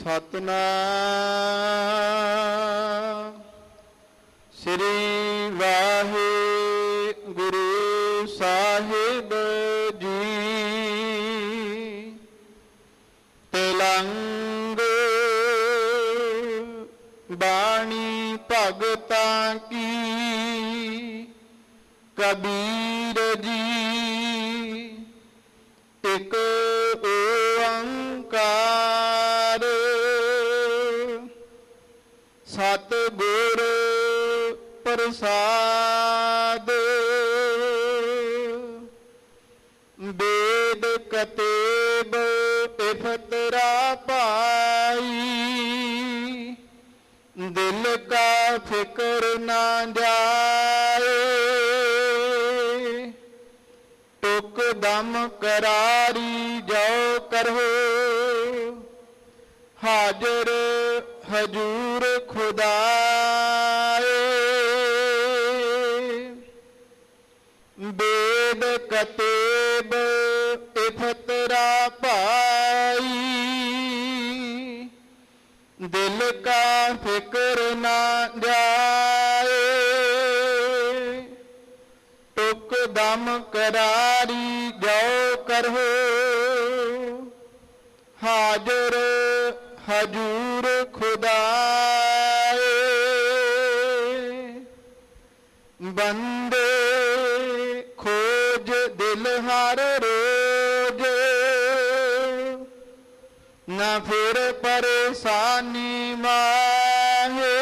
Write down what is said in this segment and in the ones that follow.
ਸਤਨਾਮ ਸ੍ਰੀ ਵਾਹਿਗੁਰੂ ਸਾਹਿਬ ਜੀ। ਤਿਲੰਗ ਬਾਣੀ ਭਗਤਾਂ ਕੀ ਕਬੀਰ ਜੀ। ਇੱਕ ਓੰਕਾਰ ਸਤਿਗੁਰ ਪ੍ਰਸਾਦ। ਵੇਦ ਕਤੇਬ ਇਫਤਰਾ ਪਾਈ, ਦਿਲ ਕਾ ਫਿਕਰ ਨਾ ਜਾਏ। ਟੁਕ ਦਮ ਕਰਾਰੀ ਜੋ ਕਰੋ, ਹਾਜ਼ਰ ਹਜੂਰ ਖੁਦਾਏ। ਵੇਦ ਕਤੇਬ ਇਫਤਰਾ ਪਾਈ, ਦਿਲ ਕਾ ਫਿਕਰ ਨਾ ਜਾਏ। ਟੁਕ ਦਮ ਕਰਾਰੀ ਜੋ ਕਰੋ, ਹਾਜ਼ਰ ਹਜੂਰ ਖੁਦਾਏ। ਬੰਦੇ ਖੋਜ ਦਿਲ ਹਰ ਰੋਜ਼, ਨਾ ਫਿਰ ਪਰੇਸ਼ਾਨੀ ਮਾਹੇ।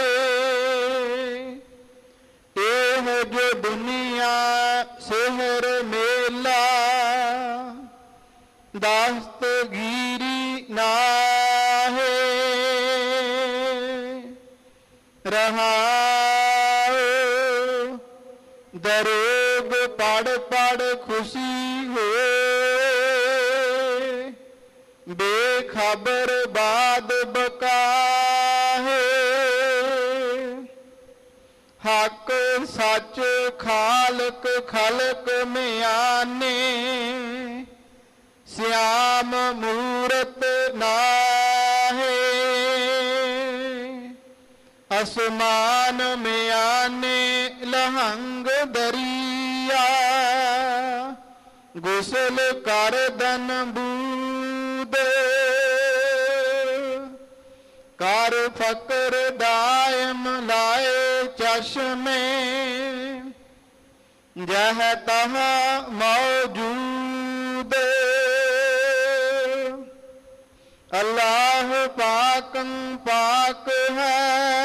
ਇਹ ਜੋ ਦੁਨੀਆ ਸ਼ਹਿਰ ਮੇਲਾ, ਦਸਤਗੀਰੀ ਨਾਹੇ। ਰਹਾਉ ਦਰੋਗ ਪੜ ਪੜ ਖੁਸ਼ੀ ਹੋਏ, ਬੇਖਬਰ ਬਾਦ ਬਕਾਹੇ। ਹੱਕ ਸੱਚ ਖਾਲਕ ਖਲਕ ਮਿਆਨੇ, ਸਿਆਮ ਮੂਰਤ ਨਾਹੇ। ਅਸਮਾਨ ਮਿਆਨੇ ਲਹੰਗ ਦਰਿਆ, ਗੁਸਲ ਕਰ ਦਨ ਬੂਦ। ਕਰ ਫਕਰ ਦਾਇਮ ਲਾਏ ਚਸ਼ਮੇ, ਜਹ ਤਹ ਮੌਜੂਦ। ਅੱਲਾਹ ਪਾਕੰ ਪਾਕ ਹੈ,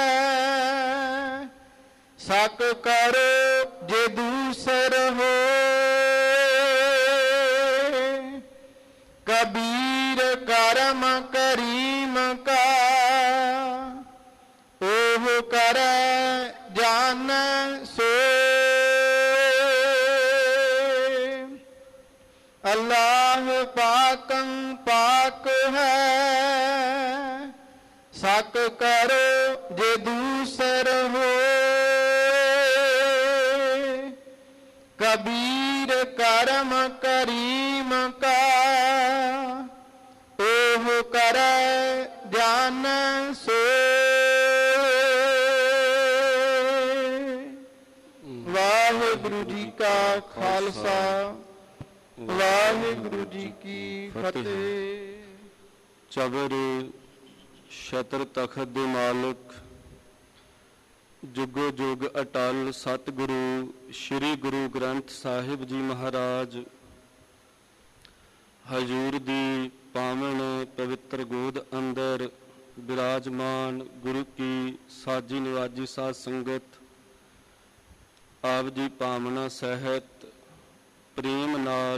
ਸਕ ਕਰੋ ਜੇ ਦੂਸਰ ਹੋਏ। ਕਬੀਰ ਕਰਮ ਕਰੀਮ ਕਾ, ਉਹ ਕਰੈ ਜਾਨ ਸੋਏ। ਅੱਲਾਹ ਪਾਕੰ ਪਾਕ ਹੈ, ਸਕ ਕਰੋ ਜੇ ਦੂਸਰ ਹੋਏ। ਕਬੀਰ ਕਰਮ ਕਰੀਮ ਕਾ, ਉਹ ਕਰੈ ਜਾਨ ਸੋਏ। ਵਾਹਿਗੁਰੂ ਜੀ ਕਾ ਖਾਲਸਾ, ਵਾਹਿਗੁਰੂ ਜੀ ਕੀ ਫਤਿਹ। ਚਬਰ ਛਤਰ ਤਖਤ ਦੇ ਮਾਲਕ, ਜੁਗੋ ਜੁਗ ਅਟਲ ਸਤਿਗੁਰੂ ਸ੍ਰੀ ਗੁਰੂ ਗ੍ਰੰਥ ਸਾਹਿਬ ਜੀ ਮਹਾਰਾਜ, ਹਜ਼ੂਰ ਦੀ ਪਾਵਨ ਪਵਿੱਤਰ ਗੋਦ ਅੰਦਰ ਬਿਰਾਜਮਾਨ ਗੁਰੂ ਕੀ ਸਾਜੀ ਨਿਵਾਜੀ ਸਾਧ ਸੰਗਤ, ਆਪ ਜੀ ਭਾਵਨਾ ਸਹਿਤ ਪ੍ਰੇਮ ਨਾਲ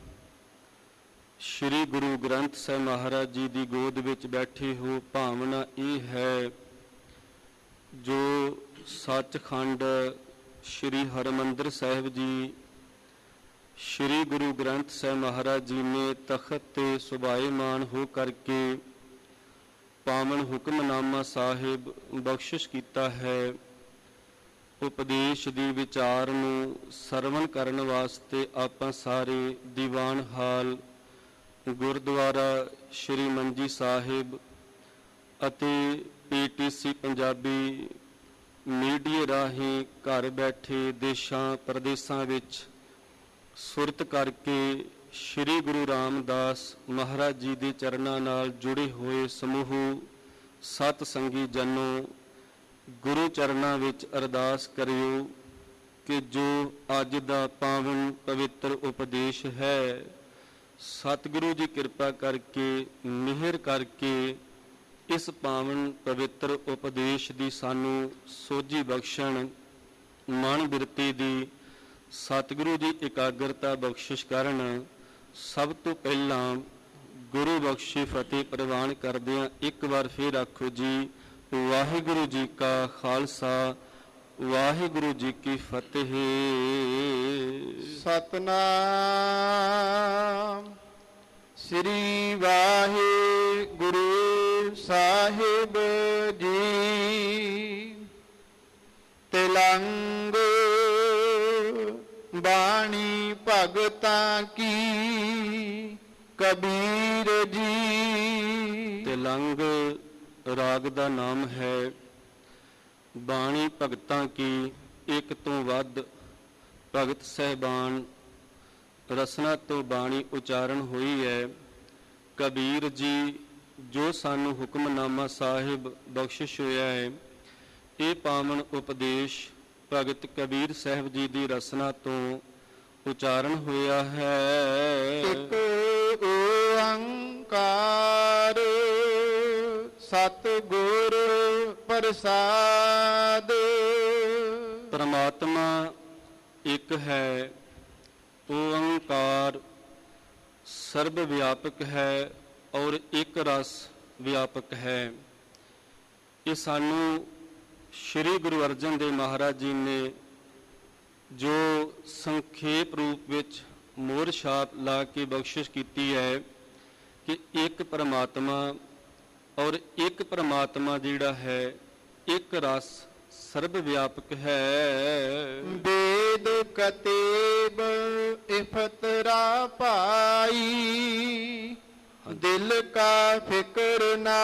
ਸ਼੍ਰੀ ਗੁਰੂ ਗ੍ਰੰਥ ਸਾਹਿਬ ਮਹਾਰਾਜ ਜੀ ਦੀ ਗੋਦ ਵਿੱਚ ਬੈਠੇ ਹੋ। ਭਾਵਨਾ ਇਹ ਹੈ ਜੋ ਸੱਚਖੰਡ ਸ਼੍ਰੀ ਹਰਿਮੰਦਰ ਸਾਹਿਬ ਜੀ, ਸ਼੍ਰੀ ਗੁਰੂ ਗ੍ਰੰਥ ਸਾਹਿਬ ਮਹਾਰਾਜ ਜੀ ਨੇ ਤਖਤ ਤੇ ਸੁਭਾਏਮਾਨ ਹੋ ਕਰਕੇ ਪਾਵਨ ਹੁਕਮਨਾਮਾ ਸਾਹਿਬ ਬਖਸ਼ਿਸ਼ ਕੀਤਾ ਹੈ। ਉਪਦੇਸ਼ ਦੀ ਵਿਚਾਰ ਨੂੰ ਸਰਵਣ ਕਰਨ ਵਾਸਤੇ ਆਪਾਂ ਸਾਰੇ ਦੀਵਾਨ ਹਾਲ ਗੁਰਦੁਆਰਾ ਸ਼੍ਰੀ ਮੰਜੀ ਸਾਹਿਬ ਅਤੇ PTC ਪੰਜਾਬੀ ਮੀਡੀਆ ਰਾਹੀਂ ਘਰ ਬੈਠੇ ਦੇਸ਼ਾਂ ਪ੍ਰਦੇਸ਼ਾਂ ਵਿੱਚ ਸੁਰਤ ਕਰਕੇ ਸ਼੍ਰੀ ਗੁਰੂ ਰਾਮਦਾਸ ਮਹਾਰਾਜ ਜੀ ਦੇ ਚਰਨਾਂ ਨਾਲ ਜੁੜੇ ਹੋਏ ਸਮੂਹ ਸਤ ਸੰਗੀ ਜਨੋ, ਗੁਰੂ ਚਰਨਾਂ ਵਿੱਚ ਅਰਦਾਸ ਕਰਿਓ ਕਿ ਜੋ ਅੱਜ ਦਾ ਪਾਵਨ ਪਵਿੱਤਰ ਉਪਦੇਸ਼ ਹੈ, ਸਤਿਗੁਰੂ ਜੀ ਕਿਰਪਾ ਕਰਕੇ ਮਿਹਰ ਕਰਕੇ ਇਸ ਪਾਵਨ ਪਵਿੱਤਰ ਉਪਦੇਸ਼ ਦੀ ਸਾਨੂੰ ਸੋਝੀ ਬਖਸ਼ਣ, ਮਨ ਬਿਰਤੀ ਦੀ ਸਤਿਗੁਰੂ ਜੀ ਇਕਾਗਰਤਾ ਬਖਸ਼ਿਸ਼ ਕਰਨ। ਸਭ ਤੋਂ ਪਹਿਲਾਂ ਗੁਰੂ ਬਖਸ਼ੀ ਫਤਿਹ ਪ੍ਰਵਾਨ ਕਰਦਿਆਂ ਇੱਕ ਵਾਰ ਫਿਰ ਆਖੋ ਜੀ, ਵਾਹਿਗੁਰੂ ਜੀ ਕਾ ਖਾਲਸਾ, ਵਾਹਿਗੁਰੂ ਜੀ ਕੀ ਫਤਿਹ। ਸਤਨਾਮ ਸ੍ਰੀ ਵਾਹਿਗੁਰੂ ਸਾਹਿਬ ਜੀ। ਤਿਲੰਗ ਬਾਣੀ ਭਗਤਾਂ ਕੀ ਕਬੀਰ ਜੀ। ਤਿਲੰਗ ਰਾਗ ਦਾ ਨਾਮ ਹੈ। ਬਾਣੀ ਭਗਤਾਂ ਕੀ, ਇੱਕ ਤੋਂ ਵੱਧ ਭਗਤ ਸਹਿਬਾਨ ਰਸਨਾ ਤੋਂ ਬਾਣੀ ਉਚਾਰਨ ਹੋਈ ਹੈ। ਕਬੀਰ ਜੀ ਜੋ ਸਾਨੂੰ ਹੁਕਮਨਾਮਾ ਸਾਹਿਬ ਬਖਸ਼ਿਸ਼ ਹੋਇਆ ਹੈ, ਇਹ ਪਾਵਨ ਉਪਦੇਸ਼ ਭਗਤ ਕਬੀਰ ਸਾਹਿਬ ਜੀ ਦੀ ਰਸਨਾ ਤੋਂ ਉਚਾਰਨ ਹੋਇਆ ਹੈ। ਇੱਕ ਓੰਕਾਰ ਸਤਿਗੁਰ ਪ੍ਰਸਾਦ। ਪਰਮਾਤਮਾ ਇੱਕ ਹੈ, ਓੰਕਾਰ ਸਰਬ ਵਿਆਪਕ ਹੈ ਔਰ ਇੱਕ ਰਸ ਵਿਆਪਕ ਹੈ। ਇਹ ਸਾਨੂੰ ਸ਼੍ਰੀ ਗੁਰੂ ਅਰਜਨ ਦੇਵ ਮਹਾਰਾਜ ਜੀ ਨੇ ਜੋ ਸੰਖੇਪ ਰੂਪ ਵਿੱਚ ਮੋਹਰ ਛਾਪ ਲਾ ਕੇ ਬਖਸ਼ਿਸ਼ ਕੀਤੀ ਹੈ ਕਿ ਇੱਕ ਪਰਮਾਤਮਾ ਔਰ ਇੱਕ ਪਰਮਾਤਮਾ ਜਿਹੜਾ ਹੈ ਇੱਕ ਰਸ ਸਰਬ ਵਿਆਪਕ ਹੈ। ਵੇਦ ਕਤੇਬ ਇਫਤਰਾ ਪਾਈ, ਦਿਲ ਕਾ ਫਿਕਰ ਨਾ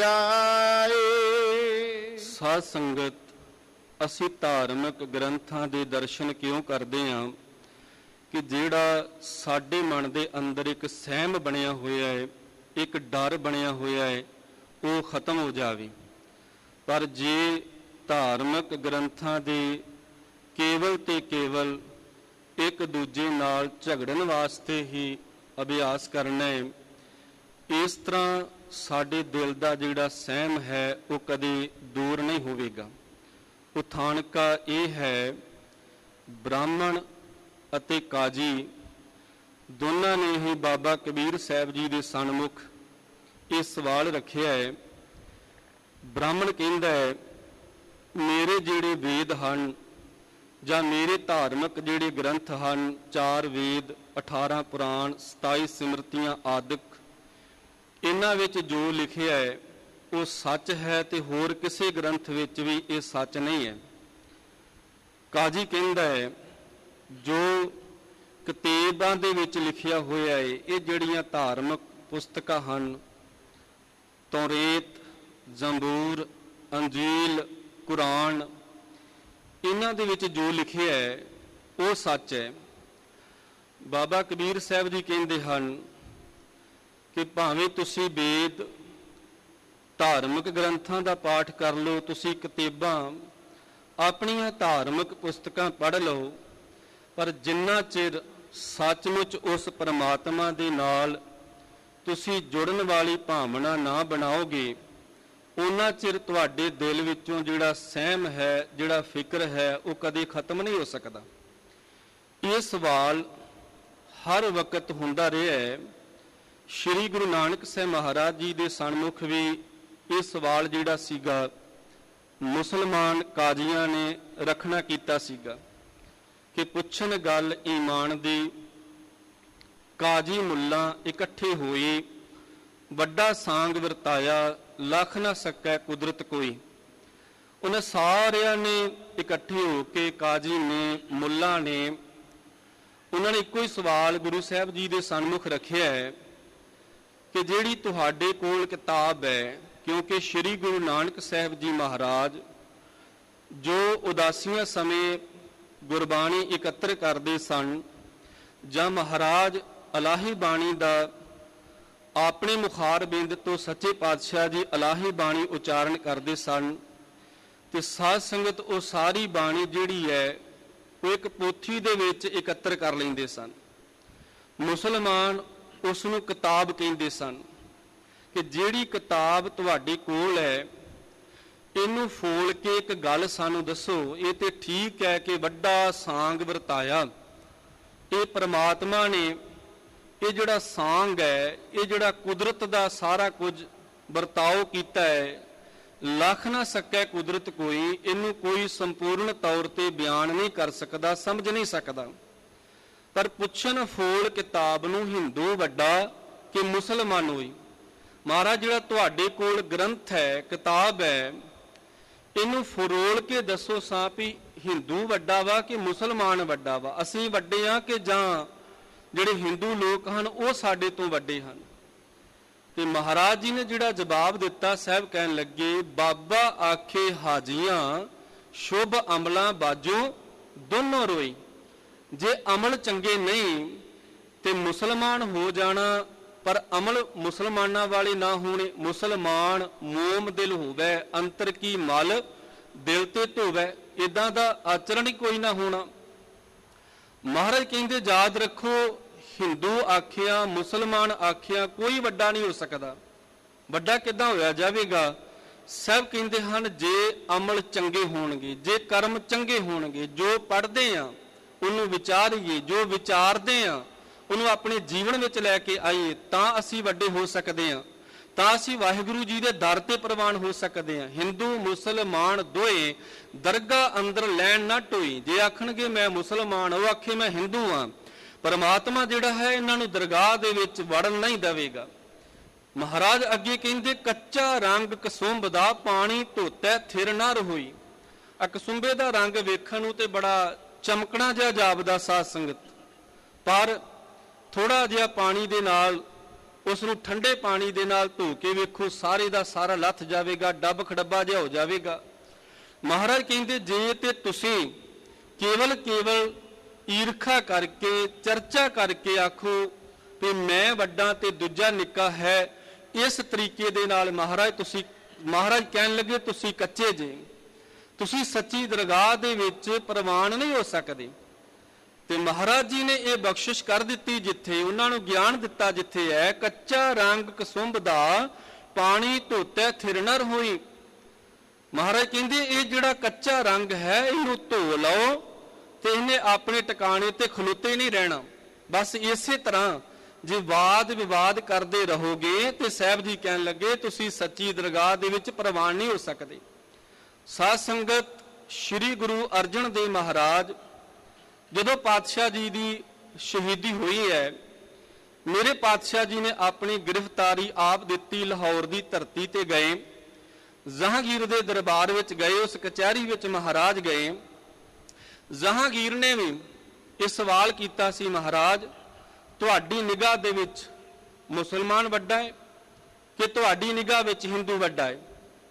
ਜਾਏ। ਸਾਧ ਸੰਗਤ, ਅਸੀਂ ਧਾਰਮਿਕ ਗ੍ਰੰਥਾਂ ਦੇ ਦਰਸ਼ਨ ਕਿਉਂ ਕਰਦੇ ਹਾਂ ਕਿ ਜਿਹੜਾ ਸਾਡੇ ਮਨ ਦੇ ਅੰਦਰ ਇੱਕ ਸਹਿਮ ਬਣਿਆ ਹੋਇਆ ਹੈ, ਇੱਕ ਡਰ ਬਣਿਆ ਹੋਇਆ ਹੈ, ਉਹ ਖਤਮ ਹੋ ਜਾਵੇ। ਪਰ ਜੇ ਧਾਰਮਿਕ ਗ੍ਰੰਥਾਂ ਦੇ ਕੇਵਲ ਤੇ ਕੇਵਲ ਇੱਕ ਦੂਜੇ ਨਾਲ ਝਗੜਨ ਵਾਸਤੇ ਹੀ ਅਭਿਆਸ ਕਰਨਾ ਹੈ, ਇਸ ਤਰ੍ਹਾਂ ਸਾਡੇ ਦਿਲ ਦਾ ਜਿਹੜਾ ਸਹਿਮ ਹੈ ਉਹ ਕਦੇ ਦੂਰ ਨਹੀਂ ਹੋਵੇਗਾ। ਉਥਾਨਕਾ ਇਹ ਹੈ, ਬ੍ਰਾਹਮਣ ਅਤੇ ਕਾਜੀ ਦੋਨਾਂ ਨੇ ਹੀ ਬਾਬਾ ਕਬੀਰ ਸਾਹਿਬ ਜੀ ਦੇ ਸਨਮੁਖ ਇਹ ਸਵਾਲ ਰੱਖਿਆ ਹੈ। ਬ੍ਰਾਹਮਣ ਕਹਿੰਦਾ ਹੈ, ਮੇਰੇ ਜਿਹੜੇ ਵੇਦ ਹਨ ਜਾਂ ਮੇਰੇ ਧਾਰਮਿਕ ਜਿਹੜੇ ਗ੍ਰੰਥ ਹਨ, 4 ਵੇਦ, 18 ਪੁਰਾਣ, 27 ਸਿਮਰਤੀਆਂ ਆਦਿਕ, ਇਹਨਾਂ ਵਿੱਚ ਜੋ ਲਿਖਿਆ ਹੈ ਉਹ ਸੱਚ ਹੈ ਤੇ ਹੋਰ ਕਿਸੇ ਗ੍ਰੰਥ ਵਿੱਚ ਵੀ ਇਹ ਸੱਚ ਨਹੀਂ ਹੈ। ਕਾਜੀ ਕਹਿੰਦਾ ਹੈ, ਜੋ ਕਿਤਾਬਾਂ ਦੇ ਵਿੱਚ ਲਿਖਿਆ ਹੋਇਆ ਹੈ, ਇਹ ਜਿਹੜੀਆਂ ਧਾਰਮਿਕ ਪੁਸਤਕਾਂ ਹਨ, ਤੌਰੇਤ, ਜ਼ਬੂਰ, ਅੰਜੀਲ, ਕੁਰਾਨ, ਇਹਨਾਂ ਦੇ ਵਿੱਚ ਜੋ ਲਿਖਿਆ ਹੈ ਉਹ ਸੱਚ ਹੈ। ਬਾਬਾ ਕਬੀਰ ਸਾਹਿਬ ਜੀ ਕਹਿੰਦੇ ਹਨ ਕਿ ਭਾਵੇਂ ਤੁਸੀਂ ਵੇਦ ਧਾਰਮਿਕ ਗ੍ਰੰਥਾਂ ਦਾ ਪਾਠ ਕਰ ਲਓ, ਤੁਸੀਂ ਕਿਤਾਬਾਂ ਆਪਣੀਆਂ ਧਾਰਮਿਕ ਪੁਸਤਕਾਂ ਪੜ੍ਹ ਲਓ, ਪਰ ਜਿੰਨਾ ਚਿਰ ਸੱਚਮੁੱਚ ਉਸ ਪਰਮਾਤਮਾ ਦੇ ਨਾਲ ਤੁਸੀਂ ਜੁੜਨ ਵਾਲੀ ਭਾਵਨਾ ਨਾ ਬਣਾਓਗੇ, ਉਹਨਾਂ ਚਿਰ ਤੁਹਾਡੇ ਦਿਲ ਵਿੱਚੋਂ ਜਿਹੜਾ ਸਹਿਮ ਹੈ, ਜਿਹੜਾ ਫਿਕਰ ਹੈ, ਉਹ ਕਦੇ ਖਤਮ ਨਹੀਂ ਹੋ ਸਕਦਾ। ਇਹ ਸਵਾਲ ਹਰ ਵਕਤ ਹੁੰਦਾ ਰਿਹਾ ਹੈ। ਸ਼੍ਰੀ ਗੁਰੂ ਨਾਨਕ ਸਾਹਿਬ ਮਹਾਰਾਜ ਜੀ ਦੇ ਸਨਮੁਖ ਵੀ ਇਹ ਸਵਾਲ ਜਿਹੜਾ ਸੀਗਾ ਮੁਸਲਮਾਨ ਕਾਜ਼ੀਆਂ ਨੇ ਰੱਖਣਾ ਕੀਤਾ ਸੀਗਾ ਕਿ ਪੁੱਛਣ ਗੱਲ ਈਮਾਨ ਦੀ। ਕਾਜ਼ੀ ਮੁੱਲਾ ਇਕੱਠੇ ਹੋਏ, ਵੱਡਾ ਸਾਂਗ ਵਰਤਾਇਆ, ਲੱਖ ਨਾ ਸਕੈ ਕੁਦਰਤ ਕੋਈ। ਉਹਨਾਂ ਸਾਰਿਆਂ ਨੇ ਇਕੱਠੇ ਹੋ ਕੇ ਕਾਜ਼ੀ ਨੇ, ਮੁੱਲਾ ਨੇ, ਉਹਨਾਂ ਨੇ ਇੱਕੋ ਹੀ ਸਵਾਲ ਗੁਰੂ ਸਾਹਿਬ ਜੀ ਦੇ ਸਨਮੁਖ ਰੱਖਿਆ ਹੈ ਕਿ ਜਿਹੜੀ ਤੁਹਾਡੇ ਕੋਲ ਕਿਤਾਬ ਹੈ, ਕਿਉਂਕਿ ਸ੍ਰੀ ਗੁਰੂ ਨਾਨਕ ਸਾਹਿਬ ਜੀ ਮਹਾਰਾਜ ਜੋ ਉਦਾਸੀਆਂ ਸਮੇਂ ਗੁਰਬਾਣੀ ਇਕੱਤਰ ਕਰਦੇ ਸਨ, ਜਾਂ ਮਹਾਰਾਜ ਇਲਾਹੀ ਬਾਣੀ ਦਾ ਆਪਣੇ ਮੁਖਾਰਬਿੰਦ ਤੋਂ ਸੱਚੇ ਪਾਤਸ਼ਾਹ ਜੀ ਇਲਾਹੀ ਬਾਣੀ ਉਚਾਰਨ ਕਰਦੇ ਸਨ, ਤੇ ਸਾਧ ਸੰਗਤ ਉਹ ਸਾਰੀ ਬਾਣੀ ਜਿਹੜੀ ਹੈ ਉਹ ਇੱਕ ਪੋਥੀ ਦੇ ਵਿੱਚ ਇਕੱਤਰ ਕਰ ਲੈਂਦੇ ਸਨ। ਮੁਸਲਮਾਨ ਉਸ ਨੂੰ ਕਿਤਾਬ ਕਹਿੰਦੇ ਸਨ ਕਿ ਜਿਹੜੀ ਕਿਤਾਬ ਤੁਹਾਡੇ ਕੋਲ ਹੈ ਇਹਨੂੰ ਫੋਲ ਕੇ ਇੱਕ ਗੱਲ ਸਾਨੂੰ ਦੱਸੋ। ਇਹ ਤੇ ਠੀਕ ਹੈ ਕਿ ਵੱਡਾ ਸਾਂਗ ਵਰਤਾਇਆ, ਇਹ ਪ੍ਰਮਾਤਮਾ ਨੇ ਇਹ ਜਿਹੜਾ ਸਾਂਗ ਹੈ, ਇਹ ਜਿਹੜਾ ਕੁਦਰਤ ਦਾ ਸਾਰਾ ਕੁਝ ਵਰਤਾਓ ਕੀਤਾ ਹੈ, ਲੱਖ ਨਾ ਸਕੈ ਕੁਦਰਤ ਕੋਈ, ਇਹਨੂੰ ਕੋਈ ਸੰਪੂਰਨ ਤੌਰ ਤੇ ਬਿਆਨ ਨਹੀਂ ਕਰ ਸਕਦਾ, ਸਮਝ ਨਹੀਂ ਸਕਦਾ। ਪਰ ਪੁੱਛਣ ਫੋਲ ਕਿਤਾਬ ਨੂੰ ਹਿੰਦੂ ਵੱਡਾ ਕਿ ਮੁਸਲਮਾਨ ਹੋਈ। ਮਹਾਰਾਜ ਜਿਹੜਾ ਤੁਹਾਡੇ ਕੋਲ ਗ੍ਰੰਥ ਹੈ, ਕਿਤਾਬ ਹੈ, ਇਹਨੂੰ ਫਰੋਲ ਕੇ ਦੱਸੋ ਸਾਂ ਵੀ ਹਿੰਦੂ ਵੱਡਾ ਵਾ ਕਿ ਮੁਸਲਮਾਨ ਵੱਡਾ ਵਾ, ਅਸੀਂ ਵੱਡੇ ਆ ਕਿ ਜਾਂ ਜਿਹੜੇ ਹਿੰਦੂ ਲੋਕ ਹਨ ਉਹ ਸਾਡੇ ਤੋਂ ਵੱਡੇ ਹਨ। ਤੇ ਮਹਾਰਾਜ ਜੀ ਨੇ ਜਿਹੜਾ ਜਵਾਬ ਦਿੱਤਾ, ਸਾਹਿਬ ਕਹਿਣ ਲੱਗੇ, ਬਾਬਾ ਆਖੇ ਹਾਜੀਆਂ ਸ਼ੁਭ ਅਮਲਾਂ ਬਾਜੋ ਦੋਨੋਂ ਰੋਈ। ਜੇ ਅਮਲ ਚੰਗੇ ਨਹੀਂ ਤੇ ਮੁਸਲਮਾਨ ਹੋ ਜਾਣਾ, ਪਰ ਅਮਲ ਮੁਸਲਮਾਨਾਂ ਵਾਲੇ ਨਾ ਹੋਣੇ। ਮੁਸਲਮਾਨ ਮੋਮ ਦਿਲ ਹੋਵੇ, ਅੰਤਰ ਕੀ ਮਲ ਦਿਲ ਤੇ ਧੋਵੇ, ਇਦਾਂ ਦਾ ਆਚਰਣ ਹੀ ਕੋਈ ਨਾ ਹੋਣਾ। ਮਹਾਰਾਜ ਕਹਿੰਦੇ ਯਾਦ ਰੱਖੋ, ਹਿੰਦੂ ਆਖਿਆ ਮੁਸਲਮਾਨ ਆਖਿਆ ਕੋਈ ਵੱਡਾ ਨਹੀਂ ਹੋ ਸਕਦਾ। ਵੱਡਾ ਕਿੱਦਾਂ ਹੋਇਆ ਜਾਵੇਗਾ? ਸਭ ਕਹਿੰਦੇ ਹਨ ਜੇ ਅਮਲ ਚੰਗੇ ਹੋਣਗੇ, ਜੇ ਕਰਮ ਚੰਗੇ ਹੋਣਗੇ, ਜੋ ਪੜ੍ਹਦੇ ਆ ਉਹਨੂੰ ਵਿਚਾਰੀਏ, ਜੋ ਵਿਚਾਰਦੇ ਆ ਉਹਨੂੰ ਆਪਣੇ ਜੀਵਨ ਵਿੱਚ ਲੈ ਕੇ ਆਈਏ, ਤਾਂ ਅਸੀਂ ਵੱਡੇ ਹੋ ਸਕਦੇ ਹਾਂ, ਤਾਂ ਅਸੀਂ ਵਾਹਿਗੁਰੂ ਜੀ ਦੇ ਦਰ ਤੇ ਪ੍ਰਵਾਨ ਹੋ ਸਕਦੇ ਹਾਂ। ਹਿੰਦੂ ਮੁਸਲਮਾਨ ਦੋਏ ਦਰਗਾਹ ਅੰਦਰ ਲੈਣ ਨਾ ਢੋਈ। ਜੇ ਆਖਣਗੇ ਮੈਂ ਮੁਸਲਮਾਨ, ਉਹ ਆਖੇ ਮੈਂ ਹਿੰਦੂ ਹਾਂ, ਪਰਮਾਤਮਾ ਜਿਹੜਾ ਹੈ ਇਹਨਾਂ ਨੂੰ ਦਰਗਾਹ ਦੇ ਵਿੱਚ ਵੜਨ ਨਹੀਂ ਦੇਵੇਗਾ। ਮਹਾਰਾਜ ਅੱਗੇ ਕਹਿੰਦੇ, ਕੱਚਾ ਰੰਗ ਕਸੁੰਭ ਦਾ ਪਾਣੀ ਧੋਤੈ ਥਿਰ ਨਾ ਰਹੋਈ। ਆ ਕਸੁੰਭੇ ਦਾ ਰੰਗ ਵੇਖਣ ਨੂੰ ਤੇ ਬੜਾ ਚਮਕਣਾ ਜਿਹਾ ਜਾਪਦਾ ਸਾਧ ਸੰਗਤ, ਪਰ ਥੋੜਾ ਜਿਹਾ ਪਾਣੀ ਦੇ ਨਾਲ, ਉਸ ਨੂੰ ਠੰਡੇ ਪਾਣੀ ਦੇ ਨਾਲ ਧੋ ਕੇ ਵੇਖੋ, ਸਾਰੇ ਦਾ ਸਾਰਾ ਲੱਥ ਜਾਵੇਗਾ, ਡੱਬ ਖੜੱਬਾ ਜਿਹਾ ਹੋ ਜਾਵੇਗਾ। ਮਹਾਰਾਜ ਕਹਿੰਦੇ ਜੇ ਤੇ ਤੁਸੀਂ ਕੇਵਲ ਈਰਖਾ ਕਰਕੇ, ਚਰਚਾ ਕਰਕੇ ਆਖੋ ਵੀ ਮੈਂ ਵੱਡਾ ਤੇ ਦੂਜਾ ਨਿੱਕਾ ਹੈ, ਇਸ ਤਰੀਕੇ ਦੇ ਨਾਲ ਮਹਾਰਾਜ ਕਹਿਣ ਲੱਗੇ ਤੁਸੀਂ ਕੱਚੇ ਜੇ, ਤੁਸੀਂ ਸੱਚੀ ਦਰਗਾਹ ਦੇ ਵਿੱਚ ਪ੍ਰਵਾਨ ਨਹੀਂ ਹੋ ਸਕਦੇ। ਤੇ ਮਹਾਰਾਜ ਜੀ ਨੇ ਇਹ ਬਖਸ਼ਿਸ਼ ਕਰ ਦਿੱਤੀ, ਜਿੱਥੇ ਉਹਨਾਂ ਨੂੰ ਗਿਆਨ ਦਿੱਤਾ, ਜਿੱਥੇ ਹੈ ਕੱਚਾ ਰੰਗ ਕਸੁੰਭ ਦਾ ਪਾਣੀ ਧੋਤੈ ਥਿਰ ਨਾ ਰਹੋਈ। ਮਹਾਰਾਜ ਕਹਿੰਦੇ ਇਹ ਜਿਹੜਾ ਕੱਚਾ ਰੰਗ ਹੈ ਇਹਨੂੰ ਧੋ ਲਓ ਤੇ ਇਹਨੇ ਆਪਣੇ ਟਿਕਾਣੇ ਤੇ ਖਲੋਤੇ ਨਹੀਂ ਰਹਿਣਾ। ਬਸ ਇਸੇ ਤਰ੍ਹਾਂ ਜੇ ਵਾਦ ਵਿਵਾਦ ਕਰਦੇ ਰਹੋਗੇ ਤੇ ਸਾਹਿਬ ਜੀ ਕਹਿਣ ਲੱਗੇ ਤੁਸੀਂ ਸੱਚੀ ਦਰਗਾਹ ਦੇ ਵਿੱਚ ਪ੍ਰਵਾਨ ਨਹੀਂ ਹੋ ਸਕਦੇ। ਸਾਧ ਸੰਗਤ, ਸ੍ਰੀ ਗੁਰੂ ਅਰਜਨ ਦੇਵ ਮਹਾਰਾਜ ਜਦੋਂ ਪਾਤਸ਼ਾਹ ਜੀ ਦੀ ਸ਼ਹੀਦੀ ਹੋਈ ਹੈ, ਮੇਰੇ ਪਾਤਸ਼ਾਹ ਜੀ ਨੇ ਆਪਣੀ ਗ੍ਰਿਫਤਾਰੀ ਆਪ ਦਿੱਤੀ, ਲਾਹੌਰ ਦੀ ਧਰਤੀ ਤੇ ਗਏ, ਜਹਾਂਗੀਰ ਦੇ ਦਰਬਾਰ ਵਿੱਚ ਗਏ, ਉਸ ਕਚਹਿਰੀ ਵਿੱਚ ਮਹਾਰਾਜ ਗਏ। ਜਹਾਂਗੀਰ ਨੇ ਵੀ ਇਹ ਸਵਾਲ ਕੀਤਾ ਸੀ, ਮਹਾਰਾਜ ਤੁਹਾਡੀ ਨਿਗਾਹ ਦੇ ਵਿੱਚ ਮੁਸਲਮਾਨ ਵੱਡਾ ਹੈ ਕਿ ਤੁਹਾਡੀ ਨਿਗਾਹ ਵਿੱਚ ਹਿੰਦੂ ਵੱਡਾ ਹੈ?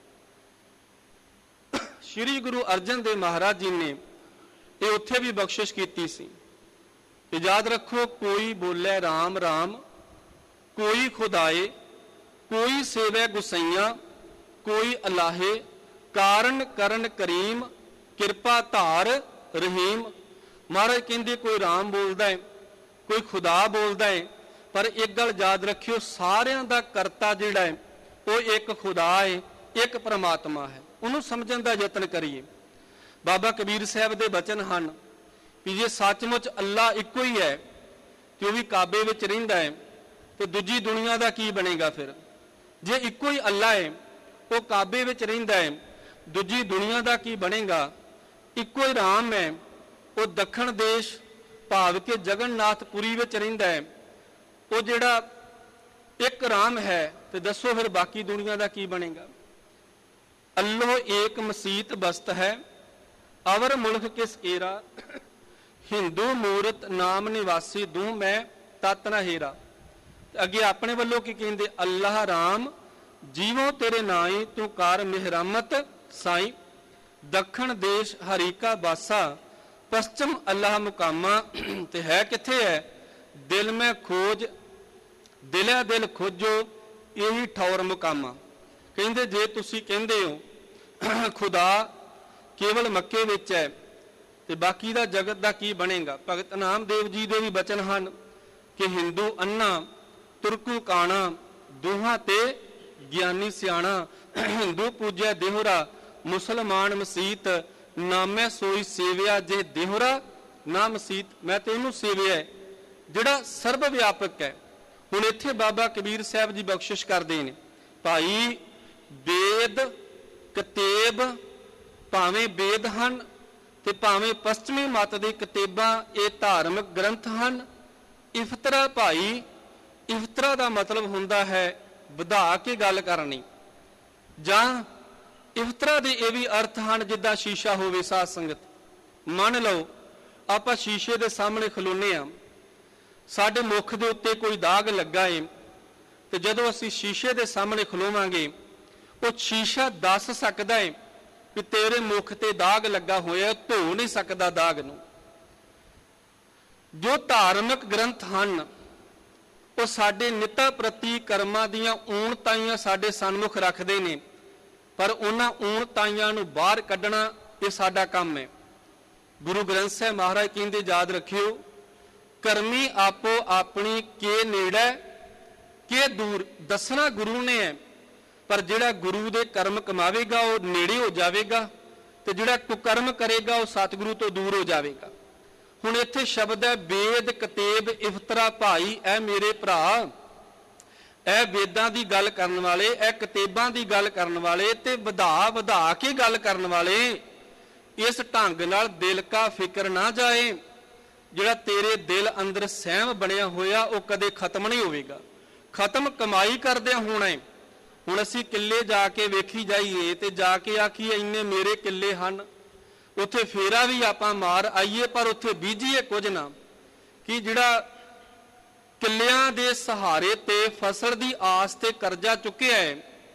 ਸ੍ਰੀ ਗੁਰੂ ਅਰਜਨ ਦੇਵ ਮਹਾਰਾਜ ਜੀ ਨੇ ਇਹ ਉੱਥੇ ਵੀ ਬਖਸ਼ਿਸ਼ ਕੀਤੀ ਸੀ। ਯਾਦ ਰੱਖੋ, ਕੋਈ ਬੋਲੇ ਰਾਮ ਰਾਮ, ਕੋਈ ਖੁਦਾਏ, ਕੋਈ ਸੇਵੈ ਗੁਸਈਆਂ, ਕੋਈ ਅਲਾਹੇ, ਕਾਰਨ ਕਰਨ ਕਰੀਮ, ਕਿਰਪਾ ਧਾਰ ਰਹੀਮ। ਮਹਾਰਾਜ ਕਹਿੰਦੇ ਕੋਈ ਰਾਮ ਬੋਲਦਾ ਹੈ, ਕੋਈ ਖੁਦਾ ਬੋਲਦਾ ਹੈ, ਪਰ ਇੱਕ ਗੱਲ ਯਾਦ ਰੱਖਿਓ, ਸਾਰਿਆਂ ਦਾ ਕਰਤਾ ਜਿਹੜਾ ਹੈ ਉਹ ਇੱਕ ਖੁਦਾ ਹੈ, ਇੱਕ ਪਰਮਾਤਮਾ ਹੈ। ਉਹਨੂੰ ਸਮਝਣ ਦਾ ਯਤਨ ਕਰੀਏ। ਬਾਬਾ ਕਬੀਰ ਸਾਹਿਬ ਦੇ ਬਚਨ ਹਨ ਕਿ ਜੇ ਸੱਚਮੁੱਚ ਅੱਲਾ ਇੱਕੋ ਹੀ ਹੈ ਤੇ ਉਹ ਵੀ ਕਾਬੇ ਵਿੱਚ ਰਹਿੰਦਾ ਹੈ ਤੇ ਦੂਜੀ ਦੁਨੀਆ ਦਾ ਕੀ ਬਣੇਗਾ? ਫਿਰ ਜੇ ਇੱਕੋ ਹੀ ਅੱਲਾ ਹੈ, ਉਹ ਕਾਬੇ ਵਿੱਚ ਰਹਿੰਦਾ ਹੈ, ਦੂਜੀ ਦੁਨੀਆ ਦਾ ਕੀ ਬਣੇਗਾ? ਇੱਕੋ ਹੀ ਰਾਮ ਹੈ, ਉਹ ਦੱਖਣ ਦੇਸ਼ ਭਾਵ ਕਿ ਜਗਨਨਾਥਪੁਰੀ ਵਿੱਚ ਰਹਿੰਦਾ ਹੈ, ਉਹ ਜਿਹੜਾ ਇੱਕ ਰਾਮ ਹੈ, ਤੇ ਦੱਸੋ ਫਿਰ ਬਾਕੀ ਦੁਨੀਆ ਦਾ ਕੀ ਬਣੇਗਾ? ਅੱਲੋ ਏਕ ਮਸੀਤ ਬਸਤ ਹੈ, ਅਵਰ ਮੁਲਕ ਕਿਸ ਏਰਾ, ਹਿੰਦੂ ਮੂਰਤ ਨਾਮ ਨਿਵਾਸੀ ਦੂੰ ਮੈਂ ਤਤ ਨਾ ਹੀਰਾ। ਅੱਗੇ ਆਪਣੇ ਵੱਲੋਂ ਕੀ ਕਹਿੰਦੇ? ਅੱਲਾਹ ਰਾਮ ਜੀਵੋ ਤੇਰੇ ਨਾਈ ਤੂੰ ਕਰ ਮਿਹਰਮਤ ਸਾਈ। ਦੱਖਣ ਦੇਸ਼ ਹਰੀ ਕਾ ਬਾਸਾ ਪਸ਼ਚਮ ਅੱਲਾਹ ਮੁਕਾਮਾ। ਤੇ ਹੈ ਕਿੱਥੇ ਹੈ? ਦਿਲ ਮੈਂ ਖੋਜ ਦਿਲਿਆ ਦਿਲ ਖੋਜੋ ਇਹੀ ਠੌਰ ਮੁਕਾਮਾ। ਕਹਿੰਦੇ ਜੇ ਤੁਸੀਂ ਕਹਿੰਦੇ ਹੋ ਖੁਦਾ ਕੇਵਲ ਮੱਕੇ ਵਿੱਚ ਹੈ ਤੇ ਬਾਕੀ ਦਾ ਜਗਤ ਦਾ ਕੀ ਬਣੇਗਾ? ਭਗਤ ਨਾਮਦੇਵ ਜੀ ਦੇ ਵੀ ਬਚਨ ਹਨ ਕਿ ਹਿੰਦੂ ਅੰਨਾ ਤੁਰਕੂ ਕਾਣਾ ਦੋਹਾਂ ਤੇ ਗਿਆਨੀ ਸਿਆਣਾ। ਹਿੰਦੂ ਪੂਜਿਆ ਦੇਹੁਰਾ ਮੁਸਲਮਾਨ ਮਸੀਤ ਨਾਮੈ ਸੋਈ ਸੇਵਿਆ ਜੇ ਦੇਹੁਰਾ ਨਾ ਮਸੀਤ। ਮੈਂ ਤੇ ਉਹਨੂੰ ਸੇਵਿਆ ਜਿਹੜਾ ਸਰਬ ਵਿਆਪਕ ਹੈ। ਹੁਣ ਇੱਥੇ ਬਾਬਾ ਕਬੀਰ ਸਾਹਿਬ ਜੀ ਬਖਸ਼ਿਸ਼ ਕਰਦੇ ਨੇ, ਭਾਈ ਵੇਦ ਕਤੇਬ ਭਾਵੇਂ ਵੇਦ ਹਨ ਤੇ ਭਾਵੇਂ ਪੱਛਮੀ ਮਤ ਦੀ ਕਿਤਾਬਾਂ ਇਹ ਧਾਰਮਿਕ ਗ੍ਰੰਥ ਹਨ। ਇਫਤਰਾ ਭਾਈ, ਇਫਤਰਾ ਦਾ ਮਤਲਬ ਹੁੰਦਾ ਹੈ ਵਧਾ ਕੇ ਗੱਲ ਕਰਨੀ, ਜਾਂ ਇਫਤਰਾ ਦੇ ਇਹ ਵੀ ਅਰਥ ਹਨ ਜਿੱਦਾਂ ਸ਼ੀਸ਼ਾ ਹੋਵੇ। ਸਾਧ ਸੰਗਤ ਮੰਨ ਲਓ ਆਪਾਂ ਸ਼ੀਸ਼ੇ ਦੇ ਸਾਹਮਣੇ ਖਲੋਨੇ ਆ, ਸਾਡੇ ਮੁਖ ਦੇ ਉੱਤੇ ਕੋਈ ਦਾਗ ਲੱਗਾ ਏ ਤੇ ਜਦੋਂ ਅਸੀਂ ਸ਼ੀਸ਼ੇ ਦੇ ਸਾਹਮਣੇ ਖਲੋਵਾਂਗੇ ਉਹ ਸ਼ੀਸ਼ਾ ਦੱਸ ਸਕਦਾ ਏ ਕਿ ਤੇਰੇ ਮੁਖ ਤੇ ਦਾਗ ਲੱਗਾ ਹੋਇਆ, ਧੋ ਨਹੀਂ ਸਕਦਾ ਦਾਗ ਨੂੰ। ਜੋ ਧਾਰਮਿਕ ਗ੍ਰੰਥ ਹਨ ਉਹ ਸਾਡੇ ਨਿੱਤਾ ਪ੍ਰਤੀ ਕਰਮਾਂ ਦੀਆਂ ਊਣਤਾਈਆਂ ਸਾਡੇ ਸਨਮੁਖ ਰੱਖਦੇ ਨੇ, ਪਰ ਉਹਨਾਂ ਊਣਤਾਈਆਂ ਨੂੰ ਬਾਹਰ ਕੱਢਣਾ ਇਹ ਸਾਡਾ ਕੰਮ ਹੈ। ਗੁਰੂ ਗ੍ਰੰਥ ਸਾਹਿਬ ਮਹਾਰਾਜ ਕਹਿੰਦੇ ਯਾਦ ਰੱਖਿਓ, ਕਰਮੀ ਆਪੋ ਆਪਣੀ ਕੇ ਨੇੜੇ ਕੇ ਦੂਰ। ਦੱਸਣਾ ਗੁਰੂ ਨੇ ਹੈ, ਪਰ ਜਿਹੜਾ ਗੁਰੂ ਦੇ ਕਰਮ ਕਮਾਵੇਗਾ ਉਹ ਨੇੜੇ ਹੋ ਜਾਵੇਗਾ ਤੇ ਜਿਹੜਾ ਕੁਕਰਮ ਕਰੇਗਾ ਉਹ ਸਤਿਗੁਰੂ ਤੋਂ ਦੂਰ ਹੋ ਜਾਵੇਗਾ। ਹੁਣ ਇੱਥੇ ਸ਼ਬਦ ਹੈ ਵੇਦ ਕਤੇਬ ਇਫਤਰਾ ਭਾਈ। ਇਹ ਮੇਰੇ ਭਰਾ, ਇਹ ਵੇਦਾਂ ਦੀ ਗੱਲ ਕਰਨ ਵਾਲੇ, ਇਹ ਕਿਤਾਬਾਂ ਦੀ ਗੱਲ ਕਰਨ ਵਾਲੇ ਤੇ ਵਧਾ ਕੇ ਗੱਲ ਕਰਨ ਵਾਲੇ, ਇਸ ਢੰਗ ਨਾਲ ਦਿਲ ਕਾ ਫਿਕਰ ਨਾ ਜਾਏ। ਜਿਹੜਾ ਤੇਰੇ ਦਿਲ ਅੰਦਰ ਸਹਿਮ ਬਣਿਆ ਹੋਇਆ ਉਹ ਕਦੇ ਖਤਮ ਨਹੀਂ ਹੋਵੇਗਾ। ਖਤਮ ਕਮਾਈ ਕਰਦਿਆਂ ਹੋਣਾ ਹੈ। ਹੁਣ ਅਸੀਂ ਕਿੱਲੇ ਜਾ ਕੇ ਵੇਖੀ ਜਾਈਏ ਤੇ ਜਾ ਕੇ ਆਖੀਏ ਇੰਨੇ ਮੇਰੇ ਕਿੱਲੇ ਹਨ, ਉੱਥੇ ਫੇਰਾ ਵੀ ਆਪਾਂ ਮਾਰ ਆਈਏ ਪਰ ਉੱਥੇ ਬੀਜੀਏ ਕੁਝ ਨਾ। ਕਿ ਜਿਹੜਾ ਕਿੱਲਿਆਂ ਦੇ ਸਹਾਰੇ ਤੇ ਫਸਲ ਦੀ ਆਸ ਤੇ ਕਰਜ਼ਾ ਚੁੱਕਿਆ ਹੈ,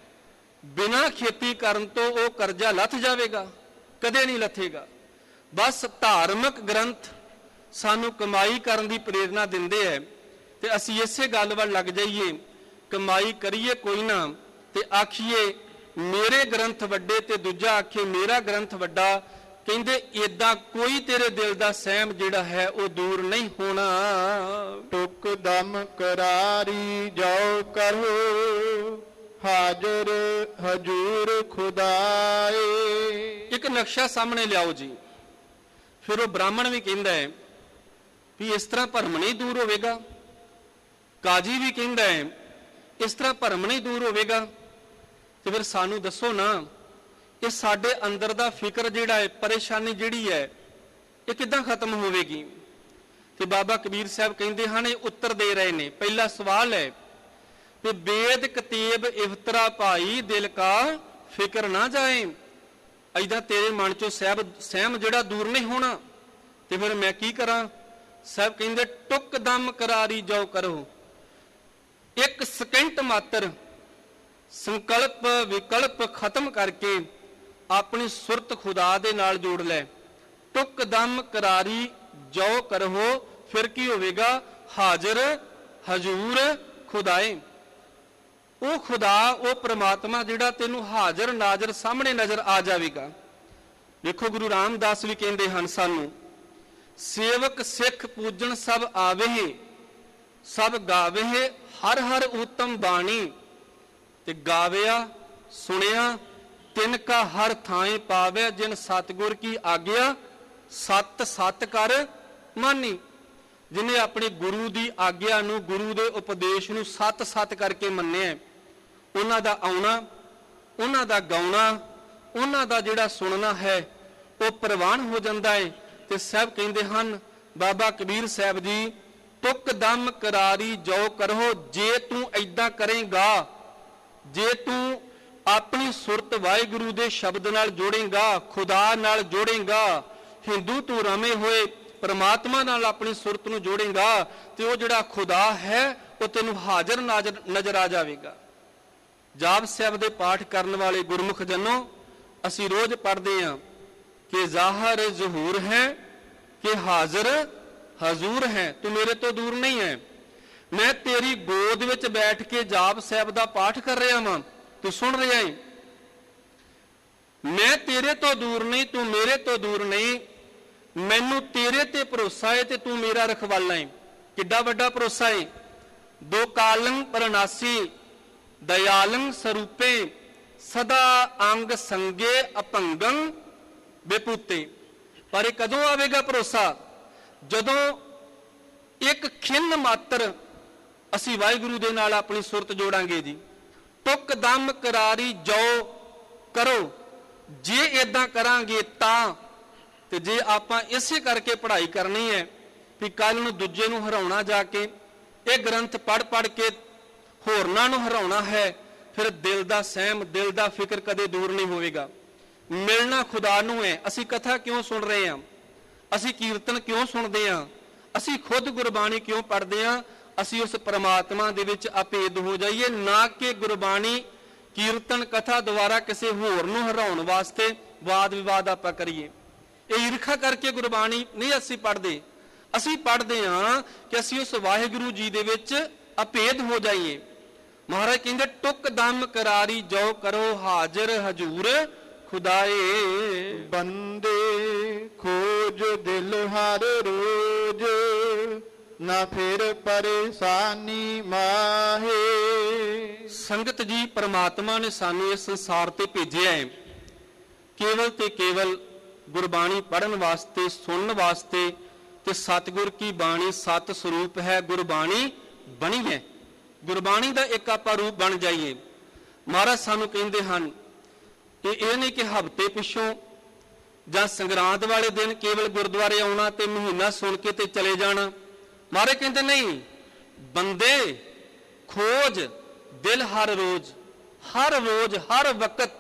ਬਿਨਾਂ ਖੇਤੀ ਕਰਨ ਤੋਂ ਉਹ ਕਰਜ਼ਾ ਲੱਥ ਜਾਵੇਗਾ? ਕਦੇ ਨਹੀਂ ਲੱਥੇਗਾ। ਬਸ ਧਾਰਮਿਕ ਗ੍ਰੰਥ ਸਾਨੂੰ ਕਮਾਈ ਕਰਨ ਦੀ ਪ੍ਰੇਰਨਾ ਦਿੰਦੇ ਹੈ ਤੇ ਅਸੀਂ ਇਸੇ ਗੱਲ ਵੱਲ ਲੱਗ ਜਾਈਏ, ਕਮਾਈ ਕਰੀਏ ਕੋਈ ਨਾ ਤੇ ਆਖੀਏ ਮੇਰੇ ਗ੍ਰੰਥ ਵੱਡੇ ਤੇ ਦੂਜਾ ਆਖੇ ਮੇਰਾ ਗ੍ਰੰਥ ਵੱਡਾ। ਕਹਿੰਦੇ ਏਦਾਂ ਕੋਈ ਤੇਰੇ ਦਿਲ ਦਾ ਸਹਿਮ ਜਿਹੜਾ ਹੈ ਉਹ ਦੂਰ ਨਹੀਂ ਹੋਣਾ। ਟੁਕ ਦਮ ਕਰਾਰੀ ਜਾਓ ਕਰੋ ਹਾਜ਼ਰ ਹਜੂਰ ਖੁਦਾਏ। ਇੱਕ ਨਕਸ਼ਾ ਸਾਹਮਣੇ ਲਿਆਓ ਜੀ। ਫਿਰ ਉਹ ਬ੍ਰਾਹਮਣ ਵੀ ਕਹਿੰਦਾ ਹੈ ਵੀ ਇਸ ਤਰ੍ਹਾਂ ਭਰਮ ਨਹੀਂ ਦੂਰ ਹੋਵੇਗਾ। ਕਾਜੀ ਵੀ ਕਹਿੰਦਾ ਹੈ ਇਸ ਤਰ੍ਹਾਂ ਭਰਮ ਨਹੀਂ ਦੂਰ ਹੋਵੇਗਾ। ਤੇ ਫਿਰ ਸਾਨੂੰ ਦੱਸੋ ਨਾ, ਇਹ ਸਾਡੇ ਅੰਦਰ ਦਾ ਫਿਕਰ ਜਿਹੜਾ ਹੈ, ਪਰੇਸ਼ਾਨੀ ਜਿਹੜੀ ਹੈ, ਇਹ ਕਿੱਦਾਂ ਖਤਮ ਹੋਵੇਗੀ? ਤੇ ਬਾਬਾ ਕਬੀਰ ਸਾਹਿਬ ਕਹਿੰਦੇ ਹਨ, ਇਹ ਉੱਤਰ ਦੇ ਰਹੇ ਨੇ। ਪਹਿਲਾ ਸਵਾਲ ਹੈ ਕਿ ਵੇਦ ਕਤੇਬ ਇਫਤਰਾ ਭਾਈ ਦਿਲ ਕਾ ਫਿਕਰ ਨਾ ਜਾਏ। ਐਦਾਂ ਤੇਰੇ ਮਨ ਚੋਂ ਸਹਿਮ ਜਿਹੜਾ ਦੂਰ ਨਹੀਂ ਹੋਣਾ। ਤੇ ਫਿਰ ਮੈਂ ਕੀ ਕਰਾਂ? ਸਾਹਿਬ ਕਹਿੰਦੇ ਟੁਕ ਦਮ ਕਰਾਰੀ ਜਾਓ ਕਰੋ। ਇੱਕ ਸਕਿੰਟ ਮਾਤਰ ਸੰਕਲਪ ਵਿਕਲਪ ਖਤਮ ਕਰਕੇ ਆਪਣੀ ਸੁਰਤ ਖੁਦਾ ਦੇ ਨਾਲ ਜੋੜ ਲੈ। ਟੁਕ ਦਮ ਕਰਾਰੀ ਜਾਓ ਕਰੋ, ਫਿਰ ਕੀ ਹੋਵੇਗਾ? ਹਾਜ਼ਰ ਹਜੂਰ ਖੁਦਾਏ। ਉਹ ਖੁਦਾ, ਉਹ ਪ੍ਰਮਾਤਮਾ ਜਿਹੜਾ ਤੈਨੂੰ ਹਾਜ਼ਰ ਨਾਜ਼ਰ ਸਾਹਮਣੇ ਨਜ਼ਰ ਆ ਜਾਵੇਗਾ। ਦੇਖੋ ਗੁਰੂ ਰਾਮਦਾਸ ਵੀ ਕਹਿੰਦੇ ਹਨ ਸਾਨੂੰ, ਸੇਵਕ ਸਿੱਖ ਪੂਜਣ ਸਭ ਆਵੇ ਸਭ ਗਾਵੇ ਹਰ ਹਰ ਉਤਮ ਬਾਣੀ। ਤੇ ਗਾਵਿਆ ਸੁਣਿਆ ਤਿਨ ਕਾ ਹਰ ਥਾਂ ਪਾਵੇ ਜਿਨ ਸਤਿਗੁਰ ਕੀ ਆਗਿਆ ਸਤ ਸਤ ਕਰ ਮਾਨੀ। ਜਿਹਨੇ ਆਪਣੇ ਗੁਰੂ ਦੀ ਆਗਿਆ ਨੂੰ, ਗੁਰੂ ਦੇ ਉਪਦੇਸ਼ ਨੂੰ ਸਤ ਸਤ ਕਰਕੇ ਮੰਨਿਆ, ਉਹਨਾਂ ਦਾ ਆਉਣਾ, ਉਹਨਾਂ ਦਾ ਗਾਉਣਾ, ਉਹਨਾਂ ਦਾ ਜਿਹੜਾ ਸੁਣਨਾ ਹੈ ਉਹ ਪ੍ਰਵਾਨ ਹੋ ਜਾਂਦਾ ਹੈ। ਤੇ ਸਾਹਿਬ ਕਹਿੰਦੇ ਹਨ ਬਾਬਾ ਕਬੀਰ ਸਾਹਿਬ ਜੀ, ਟੁਕ ਦਮ ਕਰਾਰੀ ਜਾਓ ਕਰੋ। ਜੇ ਤੂੰ ਏਦਾਂ ਕਰੇਗਾ, ਜੇ ਤੂੰ ਆਪਣੀ ਸੁਰਤ ਵਾਹਿਗੁਰੂ ਦੇ ਸ਼ਬਦ ਨਾਲ ਜੋੜੇਗਾ, ਖੁਦਾ ਨਾਲ ਜੋੜੇਗਾ, ਹਿੰਦੂ ਤੂੰ ਰਮੇ ਹੋਏ ਪਰਮਾਤਮਾ ਨਾਲ ਆਪਣੀ ਸੁਰਤ ਨੂੰ ਜੋੜੇਗਾ, ਤੇ ਉਹ ਜਿਹੜਾ ਖੁਦਾ ਹੈ ਉਹ ਤੈਨੂੰ ਹਾਜ਼ਰ ਨਜ਼ਰ ਆ ਜਾਵੇਗਾ। ਜਾਪ ਸਾਹਿਬ ਦੇ ਪਾਠ ਕਰਨ ਵਾਲੇ ਗੁਰਮੁਖ ਜਨੋ, ਅਸੀਂ ਰੋਜ਼ ਪੜ੍ਹਦੇ ਹਾਂ ਕਿ ਜ਼ਾਹਰ ਜ਼ਹੂਰ ਹੈ ਕਿ ਹਾਜ਼ਰ ਹਜ਼ੂਰ ਹੈ, ਤੂੰ ਮੇਰੇ ਤੋਂ ਦੂਰ ਨਹੀਂ ਹੈ। ਮੈਂ ਤੇਰੀ ਗੋਦ ਵਿੱਚ ਬੈਠ ਕੇ ਜਾਪ ਸਾਹਿਬ ਦਾ ਪਾਠ ਕਰ ਰਿਹਾ ਵਾਂ, ਤੂੰ ਸੁਣ ਰਿਹਾ ਹੈ। ਮੈਂ ਤੇਰੇ ਤੋਂ ਦੂਰ ਨਹੀਂ, ਤੂੰ ਮੇਰੇ ਤੋਂ ਦੂਰ ਨਹੀਂ। ਮੈਨੂੰ ਤੇਰੇ ਤੇ ਭਰੋਸਾ ਹੈ ਤੇ ਤੂੰ ਮੇਰਾ ਰਖਵਾਲਾ ਹੈ। ਕਿੱਡਾ ਵੱਡਾ ਭਰੋਸਾ ਹੈ। ਦੋ ਕਾਲੰ ਪਰਨਾਸੀ ਦਇਆਲੰ ਸਰੂਪੇ ਸਦਾ ਅੰਗ ਸੰਗੇ ਅਪੰਗੰ ਬੇਪੂਤੇ। ਪਰ ਇਹ ਕਦੋਂ ਆਵੇਗਾ ਭਰੋਸਾ? ਜਦੋਂ ਇੱਕ ਖਿੰਨ ਮਾਤਰ ਅਸੀਂ ਵਾਹਿਗੁਰੂ ਦੇ ਨਾਲ ਆਪਣੀ ਸੁਰਤ ਜੋੜਾਂਗੇ ਜੀ। ਟੁੱਕ ਦਮ ਕਰਾਰੀ ਜੋ ਕਰੋ, ਜੇ ਇਦਾਂ ਕਰਾਂਗੇ ਤਾਂ। ਤੇ ਜੇ ਆਪਾਂ ਇਸੇ ਕਰਕੇ ਪੜ੍ਹਾਈ ਕਰਨੀ ਹੈ ਵੀ ਕੱਲ ਨੂੰ ਦੂਜੇ ਨੂੰ ਹਰਾਉਣਾ, ਜਾ ਕੇ ਇਹ ਗ੍ਰੰਥ ਪੜ੍ਹ ਕੇ ਹੋਰਨਾਂ ਨੂੰ ਹਰਾਉਣਾ ਹੈ, ਫਿਰ ਦਿਲ ਦਾ ਸਹਿਮ, ਦਿਲ ਦਾ ਫਿਕਰ ਕਦੇ ਦੂਰ ਨਹੀਂ ਹੋਵੇਗਾ। ਮਿਲਣਾ ਖੁਦਾ ਨੂੰ ਹੈ। ਅਸੀਂ ਕਥਾ ਕਿਉਂ ਸੁਣ ਰਹੇ ਹਾਂ? ਅਸੀਂ ਕੀਰਤਨ ਕਿਉਂ ਸੁਣਦੇ ਹਾਂ? ਅਸੀਂ ਖੁਦ ਗੁਰਬਾਣੀ ਕਿਉਂ ਪੜ੍ਹਦੇ ਹਾਂ? ਅਸੀਂ ਉਸ ਪ੍ਰਮਾਤਮਾ ਦੇ ਵਿੱਚ ਅਭੇਦ ਹੋ ਜਾਈਏ, ਨਾ ਕਿ ਗੁਰਬਾਣੀ ਕੀਰਤਨ ਕਥਾ ਦੁਆਰਾ ਕਿਸੇ ਹੋਰ ਨੂੰ ਹਰਾਉਣ ਵਾਸਤੇ ਵਾਦ ਵਿਵਾਦ ਆਪਾਂ ਕਰੀਏ। ਇਹ ਈਰਖਾ ਕਰਕੇ ਗੁਰਬਾਣੀ ਨਹੀਂ ਅਸੀਂ ਪੜ੍ਹਦੇ। ਅਸੀਂ ਪੜ੍ਹਦੇ ਹਾਂ ਕਿ ਅਸੀਂ ਉਸ ਵਾਹਿਗੁਰੂ ਜੀ ਦੇ ਵਿੱਚ ਅਭੇਦ ਹੋ ਜਾਈਏ। ਮਹਾਰਾਜ ਕਹਿੰਦੇ ਟੁੱਕ ਦਮ ਕਰਾਰੀ ਜੋ ਕਰੋ, ਹਾਜ਼ਰ ਹਜ਼ੂਰ ਖੁਦਾਏ। ਬੰਦੇ ਖੋਜ ਦਿਲ ਹਰ ਰੋਜ਼, ਨਾ ਫਿਰ ਪਰੇਸ਼ਾਨੀ ਮਾਹੇ। ਸੰਗਤ ਜੀ, ਪਰਮਾਤਮਾ ਨੇ ਸਾਨੂੰ ਇਸ ਸੰਸਾਰ ਤੇ ਭੇਜਿਆ ਹੈ ਕੇਵਲ ਤੇ ਕੇਵਲ ਗੁਰਬਾਣੀ ਪੜ੍ਹਨ ਵਾਸਤੇ, ਸੁਣਨ ਵਾਸਤੇ। ਤੇ ਸਤਿਗੁਰ ਕੀ ਬਾਣੀ ਸਤ ਸਰੂਪ ਹੈ, ਗੁਰਬਾਣੀ ਬਣੀ ਹੈ। ਗੁਰਬਾਣੀ ਦਾ ਇੱਕ ਆਪਾਂ ਰੂਪ ਬਣ ਜਾਈਏ। ਮਹਾਰਾਜ ਸਾਨੂੰ ਕਹਿੰਦੇ ਹਨ ਕਿ ਇਹ ਨਹੀਂ ਕਿ ਹਫ਼ਤੇ ਪਿੱਛੋਂ ਜਾਂ ਸੰਗਰਾਂਦ ਵਾਲੇ ਦਿਨ ਕੇਵਲ ਗੁਰਦੁਆਰੇ ਆਉਣਾ ਤੇ ਮਹੀਨਾ ਸੁਣ ਕੇ ਤੇ ਚਲੇ ਜਾਣਾ। ਮਹਾਰਾਜ ਕਹਿੰਦੇ ਨਹੀਂ, ਬੰਦੇ ਖੋਜ ਦਿਲ ਹਰ ਰੋਜ਼, ਹਰ ਰੋਜ਼, ਹਰ ਵਕਤ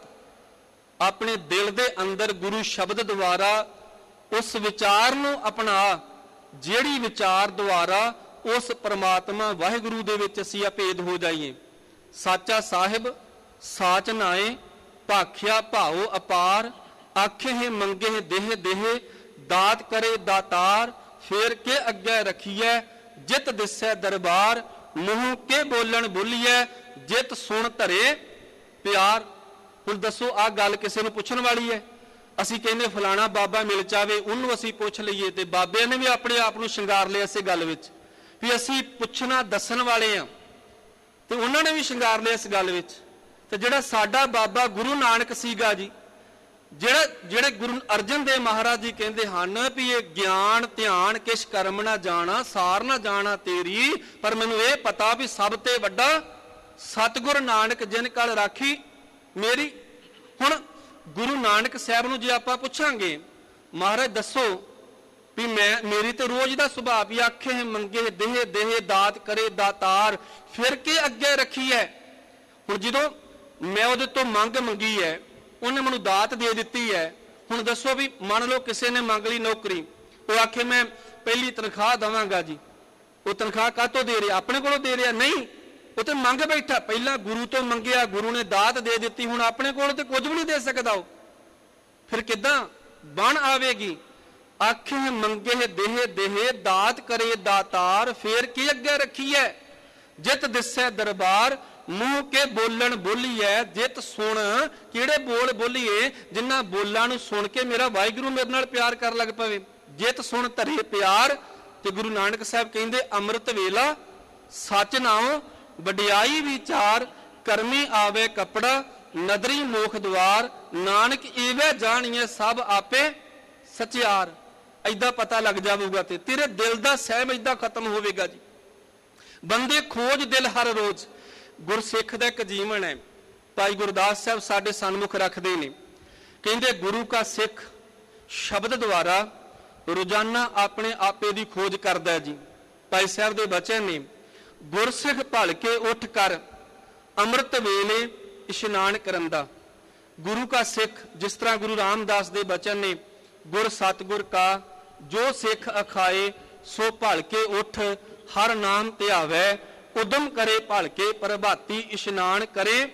ਆਪਣੇ ਦਿਲ ਦੇ ਅੰਦਰ ਗੁਰੂ ਸ਼ਬਦ ਦੁਆਰਾ ਉਸ ਵਿਚਾਰ ਨੂੰ ਅਪਣਾ, ਜਿਹੜੀ ਵਿਚਾਰ ਦੁਆਰਾ ਉਸ ਪਰਮਾਤਮਾ ਵਾਹਿਗੁਰੂ ਦੇ ਵਿੱਚ ਅਸੀਂ ਅਭੇਦ ਹੋ ਜਾਈਏ। ਸਾਚਾ ਸਾਹਿਬ ਸਾਚ ਨਾਏ, ਭਾਖਿਆ ਭਾਉ ਅਪਾਰ, ਆਖੇ ਮੰਗੇ ਦੇਹ ਦੇਹ, ਦਾਤ ਕਰੇ ਦਾਤਾਰ, ਫੇਰ ਕੇ ਅੱਗੇ ਰਖੀਐ ਜਿਤ ਦਿਸੈ ਦਰਬਾਰ, ਮੂੰਹ ਕੇ ਬੋਲਣ ਬੋਲੀਐ ਜਿਤ ਸੁਣ ਧਰੇ ਪਿਆਰ। ਹੁਣ ਦੱਸੋ, ਆਹ ਗੱਲ ਕਿਸੇ ਨੂੰ ਪੁੱਛਣ ਵਾਲੀ ਹੈ? ਅਸੀਂ ਕਹਿੰਦੇ ਫਲਾਣਾ ਬਾਬਾ ਮਿਲ ਜਾਵੇ, ਉਹਨੂੰ ਅਸੀਂ ਪੁੱਛ ਲਈਏ। ਤੇ ਬਾਬੇ ਨੇ ਵੀ ਆਪਣੇ ਆਪ ਨੂੰ ਸ਼ਿੰਗਾਰ ਲਿਆ ਇਸੇ ਗੱਲ ਵਿੱਚ ਵੀ ਅਸੀਂ ਪੁੱਛਣਾ ਦੱਸਣ ਵਾਲੇ ਹਾਂ, ਤੇ ਉਹਨਾਂ ਨੇ ਵੀ ਸ਼ਿੰਗਾਰ ਲਿਆ ਇਸ ਗੱਲ ਵਿੱਚ। ਤੇ ਜਿਹੜਾ ਸਾਡਾ ਬਾਬਾ ਗੁਰੂ ਨਾਨਕ ਸੀਗਾ ਜੀ, ਜਿਹੜੇ ਗੁਰੂ ਅਰਜਨ ਦੇਵ ਮਹਾਰਾਜ ਜੀ ਕਹਿੰਦੇ ਹਨ ਵੀ ਇਹ ਗਿਆਨ ਧਿਆਨ ਕਿਛ ਕਰਮ ਨਾ ਜਾਣਾ, ਸਾਰ ਨਾ ਜਾਣਾ ਤੇਰੀ, ਪਰ ਮੈਨੂੰ ਇਹ ਪਤਾ ਵੀ ਸਭ ਤੇ ਵੱਡਾ ਸਤਿਗੁਰ ਨਾਨਕ ਜਿਨ ਕਲ ਰਾਖੀ ਮੇਰੀ। ਹੁਣ ਗੁਰੂ ਨਾਨਕ ਸਾਹਿਬ ਨੂੰ ਜੇ ਆਪਾਂ ਪੁੱਛਾਂਗੇ, ਮਹਾਰਾਜ ਦੱਸੋ ਵੀ ਮੇਰੀ ਤੇ ਰੋਜ਼ ਦਾ ਸੁਭਾਅ ਵੀ ਆਖੇ ਮੰਗੇ ਦੇਹ ਦੇਹ, ਦਾਤ ਕਰੇ ਦਾਤਾਰ, ਫਿਰ ਕੇ ਅੱਗੇ ਰੱਖੀ ਹੈ। ਹੁਣ ਜਦੋਂ ਮੈਂ ਉਹਦੇ ਤੋਂ ਮੰਗ ਮੰਗੀ ਹੈ, ਉਹਨੇ ਮੈਨੂੰ ਦਾਤ ਦੇ ਦਿੱਤੀ ਹੈ। ਹੁਣ ਦੱਸੋ ਵੀ ਮੰਨ ਲਓ ਕਿਸੇ ਨੇ ਮੰਗ ਲਈ ਨੌਕਰੀ, ਉਹ ਆਖੇ ਮੈਂ ਪਹਿਲੀ ਤਨਖਾਹ ਦੇਵਾਂਗਾ ਜੀ। ਉਹ ਤਨਖਾਹ ਕਾਹਤੋਂ ਦੇ ਰਿਹਾ? ਆਪਣੇ ਕੋਲੋਂ ਦੇ ਰਿਹਾ? ਨਹੀਂ, ਉਹ ਤੇ ਮੰਗ ਬੈਠਾ। ਪਹਿਲਾਂ ਗੁਰੂ ਤੋਂ ਮੰਗਿਆ, ਗੁਰੂ ਨੇ ਦਾਤ ਦੇ ਦਿੱਤੀ, ਹੁਣ ਆਪਣੇ ਕੋਲ ਤੇ ਕੁਝ ਵੀ ਨਹੀਂ ਦੇ ਸਕਦਾ ਉਹ। ਫਿਰ ਕਿੱਦਾਂ ਬਣ ਆਵੇਗੀ? ਆਖੇ ਮੰਗੇ ਦੇਹ ਦੇਹ, ਦਾਤ ਕਰੇ ਦਾਤਾਰ, ਫੇਰ ਕੀ ਅੱਗੇ ਰੱਖੀਐ ਜਿਤ ਦਿਸੈ ਦਰਬਾਰ, ਮੂੰਹ ਕੇ ਬੋਲਣ ਬੋਲੀਐ ਜਿਤ ਸੁਣ। ਕਿਹੜੇ ਬੋਲ ਬੋਲੀਏ? ਜਿਨ੍ਹਾਂ ਬੋਲਾਂ ਨੂੰ ਸੁਣ ਕੇ ਮੇਰਾ ਵਾਹਿਗੁਰੂ ਮੇਰੇ ਨਾਲ ਪਿਆਰ ਕਰਨ ਲੱਗ ਪਵੇ। ਜਿਤ ਸੁਣ ਧਰੇ ਪਿਆਰ। ਤੇ ਗੁਰੂ ਨਾਨਕ ਸਾਹਿਬ ਕਹਿੰਦੇ ਅੰਮ੍ਰਿਤ ਵੇਲਾ ਸੱਚ ਨਾਉ, ਵਡਿਆਈ ਵਿਚਾਰ, ਕਰਮੀ ਆਵੇ ਕਪੜਾ, ਨਦਰੀ ਮੋਖ ਦੁਆਰ, ਨਾਨਕ ਏਵੇਂ ਜਾਣੀਏ ਸਭ ਆਪੇ ਸਚਿਆਰ। ਏਦਾਂ ਪਤਾ ਲੱਗ ਜਾਊਗਾ ਤੇ ਤੇਰੇ ਦਿਲ ਦਾ ਸਹਿਮ ਏਦਾਂ ਖਤਮ ਹੋਵੇਗਾ ਜੀ। ਬੰਦੇ ਖੋਜ ਦਿਲ ਹਰ ਰੋਜ਼। ਗੁਰਸਿੱਖ ਦਾ ਇੱਕ ਜੀਵਨ ਹੈ, ਭਾਈ ਗੁਰਦਾਸ ਸਾਹਿਬ ਸਾਡੇ ਸਨਮੁਖ ਰੱਖਦੇ ਨੇ। ਕਹਿੰਦੇ ਗੁਰੂ ਕਾ ਸਿੱਖ ਸ਼ਬਦ ਦੁਆਰਾ ਰੋਜ਼ਾਨਾ ਆਪਣੇ ਆਪੇ ਦੀ ਖੋਜ ਕਰਦਾ ਹੈ ਜੀ। ਭਾਈ ਸਾਹਿਬ ਦੇ ਬਚਨ ਨੇ, ਗੁਰਸਿੱਖ ਭਲ ਕੇ ਉੱਠ ਕਰ ਅੰਮ੍ਰਿਤ ਵੇਲੇ ਇਸ਼ਨਾਨ ਕਰਨ ਦਾ। ਗੁਰੂ ਕਾ ਸਿੱਖ, ਜਿਸ ਤਰ੍ਹਾਂ ਗੁਰੂ ਰਾਮਦਾਸ ਦੇ ਬਚਨ ਨੇ, ਗੁਰ ਸਤਿਗੁਰ ਕਾ ਜੋ ਸਿੱਖ ਅਖਾਏ, ਸੋ ਭਲ ਕੇ ਉੱਠ ਹਰ ਨਾਮ ਧਿਆਵੈ, ਉਦਮ ਕਰੇ ਭਲ ਕੇ ਪ੍ਰਭਾਤੀ ਇਸ਼ਨਾਨ ਕਰੇ,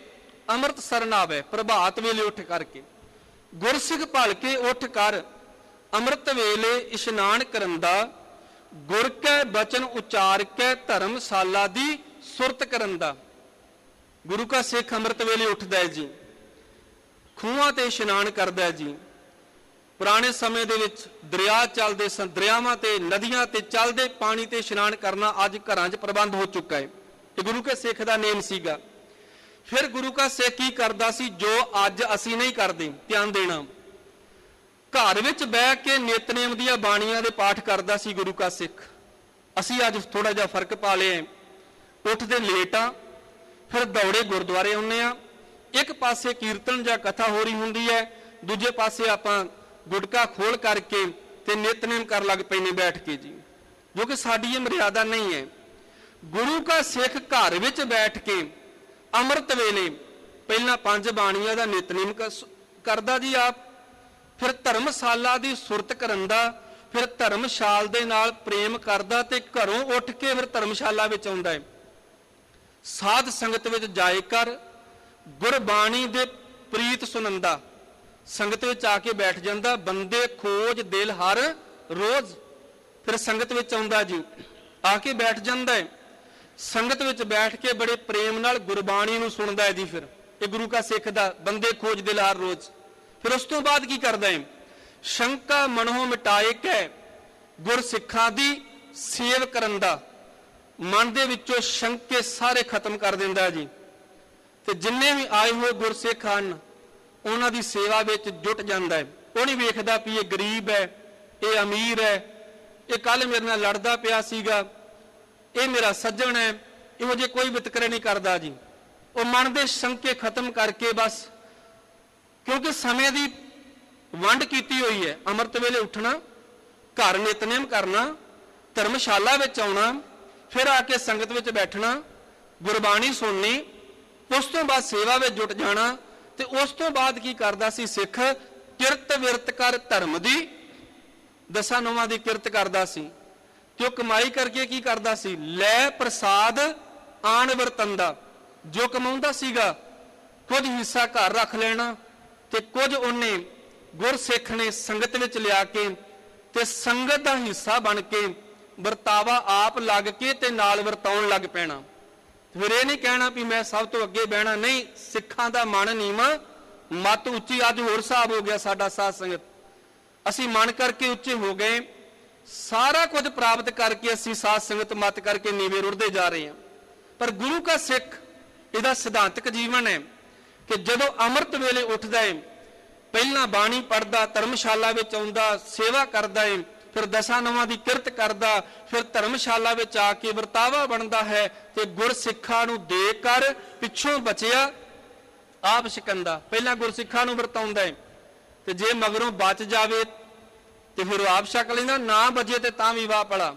ਅੰਮ੍ਰਿਤ ਸਰਨ ਆਵੇ। ਪ੍ਰਭਾਤ ਵੇਲੇ ਉੱਠ ਕਰਕੇ ਗੁਰਸਿੱਖ ਭਲ ਕੇ ਉੱਠ ਕਰ, ਅੰਮ੍ਰਿਤ ਵੇਲੇ ਇਸ਼ਨਾਨ ਕਰਨ ਦਾ, ਗੁਰ ਕੈ ਬਚਨ ਉਚਾਰ ਕੇ ਧਰਮਸ਼ਾਲਾ ਦੀ ਸੁਰਤ ਕਰਨ ਦਾ। ਗੁਰੂ ਕਾ ਸਿੱਖ ਅੰਮ੍ਰਿਤ ਵੇਲੇ ਉੱਠਦਾ ਹੈ ਜੀ, ਖੂਹਾਂ ਤੇ ਇਸ਼ਨਾਨ ਕਰਦਾ ਹੈ ਜੀ। ਪੁਰਾਣੇ ਸਮੇਂ ਦੇ ਵਿੱਚ ਦਰਿਆ ਚੱਲਦੇ ਸਨ, ਦਰਿਆਵਾਂ ਤੇ ਨਦੀਆਂ ਤੇ ਚੱਲਦੇ ਪਾਣੀ ਤੇ ਇਸ਼ਨਾਨ ਕਰਨਾ ਅੱਜ ਘਰਾਂ 'ਚ ਪ੍ਰਬੰਧ ਹੋ ਚੁੱਕਾ ਹੈ। ਇਹ ਗੁਰੂ ਕੇ ਸਿੱਖ ਦਾ ਨੇਮ ਸੀਗਾ। ਫਿਰ ਗੁਰੂ ਕਾ ਸਿੱਖ ਕੀ ਕਰਦਾ ਸੀ ਜੋ ਅੱਜ ਅਸੀਂ ਨਹੀਂ ਕਰਦੇ? ਧਿਆਨ ਦੇਣਾ। ਘਰ ਵਿੱਚ ਬਹਿ ਕੇ ਨਿਤਨੇਮ ਦੀਆਂ ਬਾਣੀਆਂ ਦੇ ਪਾਠ ਕਰਦਾ ਸੀ ਗੁਰੂ ਕਾ ਸਿੱਖ। ਅਸੀਂ ਅੱਜ ਥੋੜਾ ਜਿਹਾ ਫਰਕ ਪਾ ਲਿਆ, ਉੱਠਦੇ ਲੇਟ ਆ, ਫਿਰ ਦੌੜੇ ਗੁਰਦੁਆਰੇ ਆਉਂਦੇ ਆ। ਇੱਕ ਪਾਸੇ ਕੀਰਤਨ ਜਾਂ ਕਥਾ ਹੋ ਰਹੀ ਹੁੰਦੀ ਹੈ, ਦੂਜੇ ਪਾਸੇ ਆਪਾਂ ਗੁਟਕਾ ਖੋਲ ਕਰਕੇ ਤੇ ਨਿਤਨੇਮ ਕਰਨ ਲੱਗ ਪੈਨੇ ਬੈਠ ਕੇ ਜੀ, ਜੋ ਕਿ ਸਾਡੀ ਇਹ ਮਰਿਆਦਾ ਨਹੀਂ ਹੈ। ਗੁਰੂ ਕਾ ਸਿੱਖ ਘਰ ਵਿੱਚ ਬੈਠ ਕੇ ਅੰਮ੍ਰਿਤ ਵੇਲੇ ਪਹਿਲਾਂ 5 ਬਾਣੀਆਂ ਦਾ ਨਿਤਨੇਮ ਕਰਦਾ ਜੀ ਆਪ, ਫਿਰ ਧਰਮਸ਼ਾਲਾ ਦੀ ਸੁਰਤ ਕਰਨ ਦਾ, ਫਿਰ ਧਰਮਸ਼ਾਲ ਦੇ ਨਾਲ ਪ੍ਰੇਮ ਕਰਦਾ ਤੇ ਘਰੋਂ ਉੱਠ ਕੇ ਫਿਰ ਧਰਮਸ਼ਾਲਾ ਵਿੱਚ ਆਉਂਦਾ ਹੈ। ਸਾਧ ਸੰਗਤ ਵਿੱਚ ਜਾਏ ਕਰ ਗੁਰਬਾਣੀ ਦੇ ਪ੍ਰੀਤ ਸੁਨੰਦਾ, ਸੰਗਤ ਵਿੱਚ ਆ ਕੇ ਬੈਠ ਜਾਂਦਾ। ਬੰਦੇ ਖੋਜ ਦਿਲ ਹਰ ਰੋਜ਼, ਫਿਰ ਸੰਗਤ ਵਿੱਚ ਆਉਂਦਾ ਜੀ, ਆ ਕੇ ਬੈਠ ਜਾਂਦਾ ਹੈ। ਸੰਗਤ ਵਿੱਚ ਬੈਠ ਕੇ ਬੜੇ ਪ੍ਰੇਮ ਨਾਲ ਗੁਰਬਾਣੀ ਨੂੰ ਸੁਣਦਾ ਹੈ ਜੀ। ਫਿਰ ਇਹ ਗੁਰੂ ਕਾ ਸਿੱਖ ਦਾ ਬੰਦੇ ਖੋਜ ਦਿਲ ਹਰ ਰੋਜ਼। ਫਿਰ ਉਸ ਤੋਂ ਬਾਅਦ ਕੀ ਕਰਦਾ ਹੈ? ਸ਼ੰਕਾ ਮਨੋਂ ਮਿਟਾਏ ਕੇ ਗੁਰ ਸਿੱਖਾਂ ਦੀ ਸੇਵ ਕਰਨ ਦਾ, ਮਨ ਦੇ ਵਿੱਚੋਂ ਸ਼ੰਕੇ ਸਾਰੇ ਖਤਮ ਕਰ ਦਿੰਦਾ ਜੀ। ਤੇ ਜਿੰਨੇ ਵੀ ਆਏ ਹੋਏ ਗੁਰਸਿੱਖ ਹਨ ਉਹਨਾਂ ਦੀ ਸੇਵਾ ਵਿੱਚ ਜੁਟ ਜਾਂਦਾ ਹੈ। ਉਹ ਨਹੀਂ ਵੇਖਦਾ ਵੀ ਇਹ ਗਰੀਬ ਹੈ, ਇਹ ਅਮੀਰ ਹੈ, ਇਹ ਕੱਲ ਮੇਰੇ ਨਾਲ ਲੜਦਾ ਪਿਆ ਸੀਗਾ, ਇਹ ਮੇਰਾ ਸੱਜਣ ਹੈ, ਇਹੋ ਜਿਹੇ ਕੋਈ ਵਿਤਕਰੇ ਨਹੀਂ ਕਰਦਾ ਜੀ। ਉਹ ਮਨ ਦੇ ਸ਼ੰਕੇ ਖਤਮ ਕਰਕੇ ਬਸ, ਕਿਉਂਕਿ ਸਮੇਂ ਦੀ ਵੰਡ ਕੀਤੀ ਹੋਈ ਹੈ। ਅੰਮ੍ਰਿਤ ਵੇਲੇ ਉੱਠਣਾ, ਘਰ ਨਿਤਨੇਮ ਕਰਨਾ, ਧਰਮਸ਼ਾਲਾ ਵਿੱਚ ਆਉਣਾ, ਫਿਰ ਆ ਕੇ ਸੰਗਤ ਵਿੱਚ ਬੈਠਣਾ, ਗੁਰਬਾਣੀ ਸੁਣਨੀ, ਉਸ ਤੋਂ ਬਾਅਦ ਸੇਵਾ ਵਿੱਚ ਜੁਟ ਜਾਣਾ। ਤੇ ਉਸ ਤੋਂ ਬਾਅਦ ਕੀ ਕਰਦਾ ਸੀ ਸਿੱਖ? ਕਿਰਤ ਵਿਰਤ ਕਰ ਧਰਮ ਦੀ, ਦਸਾਂ ਨੌਵਾਂ ਦੀ ਕਿਰਤ ਕਰਦਾ ਸੀ। ਤੇ ਉਹ ਕਮਾਈ ਕਰਕੇ ਕੀ ਕਰਦਾ ਸੀ? ਲੈ ਪ੍ਰਸਾਦ ਆਣ ਵਰਤੰਦਾ, ਜੋ ਕਮਾਉਂਦਾ ਸੀਗਾ ਕੁਝ ਹਿੱਸਾ ਘਰ ਰੱਖ ਲੈਣਾ ਤੇ ਕੁਝ ਉਹਨੇ ਗੁਰਸਿੱਖ ਨੇ ਸੰਗਤ ਵਿੱਚ ਲਿਆ ਕੇ ਤੇ ਸੰਗਤ ਦਾ ਹਿੱਸਾ ਬਣ ਕੇ ਵਰਤਾਵਾ ਆਪ ਲੱਗ ਕੇ ਤੇ ਨਾਲ ਵਰਤਾਉਣ ਲੱਗ ਪੈਣਾ। ਫਿਰ ਇਹ ਨਹੀਂ ਕਹਿਣਾ ਵੀ ਮੈਂ ਸਭ ਤੋਂ ਅੱਗੇ ਬਹਿਣਾ, ਨਹੀਂ। ਸਿੱਖਾਂ ਦਾ ਮਨ ਨੀਵਾਂ, ਮਤ ਉੱਚੀ। ਅੱਜ ਹੋਰ ਹਿਸਾਬ ਹੋ ਗਿਆ ਸਾਡਾ ਸਾਧ ਸੰਗਤ, ਅਸੀਂ ਮਨ ਕਰਕੇ ਉੱਚੇ ਹੋ ਗਏ, ਸਾਰਾ ਕੁਝ ਪ੍ਰਾਪਤ ਕਰਕੇ ਅਸੀਂ ਸਾਧ ਸੰਗਤ ਮਤ ਕਰਕੇ ਨੀਵੇਂ ਰੁੜਦੇ ਜਾ ਰਹੇ ਹਾਂ। ਪਰ ਗੁਰੂ ਕਾ ਸਿੱਖ ਇਹਦਾ ਸਿਧਾਂਤਕ ਜੀਵਨ ਹੈ ਕਿ ਜਦੋਂ ਅੰਮ੍ਰਿਤ ਵੇਲੇ ਉੱਠਦਾ ਹੈ, ਪਹਿਲਾਂ ਬਾਣੀ ਪੜ੍ਹਦਾ, ਧਰਮਸ਼ਾਲਾ ਵਿੱਚ ਆਉਂਦਾ, ਸੇਵਾ ਕਰਦਾ ਹੈ, ਫਿਰ ਦਸਾਂ ਨੌਵਾਂ ਦੀ ਕਿਰਤ ਕਰਦਾ, ਫਿਰ ਧਰਮਸ਼ਾਲਾ ਵਿੱਚ ਆ ਕੇ ਵਰਤਾਵਾ ਬਣਦਾ ਹੈ ਤੇ ਗੁਰਸਿੱਖਾਂ ਨੂੰ ਦੇ ਕਰ ਪਿੱਛੋਂ ਬਚਿਆ ਆਪ ਛਕੰਦਾ। ਪਹਿਲਾਂ ਗੁਰਸਿੱਖਾਂ ਨੂੰ ਵਰਤਾਉਂਦਾ ਹੈ ਤੇ ਜੇ ਮਗਰੋਂ ਬਚ ਜਾਵੇ ਤੇ ਫਿਰ ਉਹ ਆਪ ਛਕ ਲੈਂਦਾ, ਨਾ ਬਚੇ ਤੇ ਤਾਂ ਵੀ ਵਾਹ ਪੜਾ।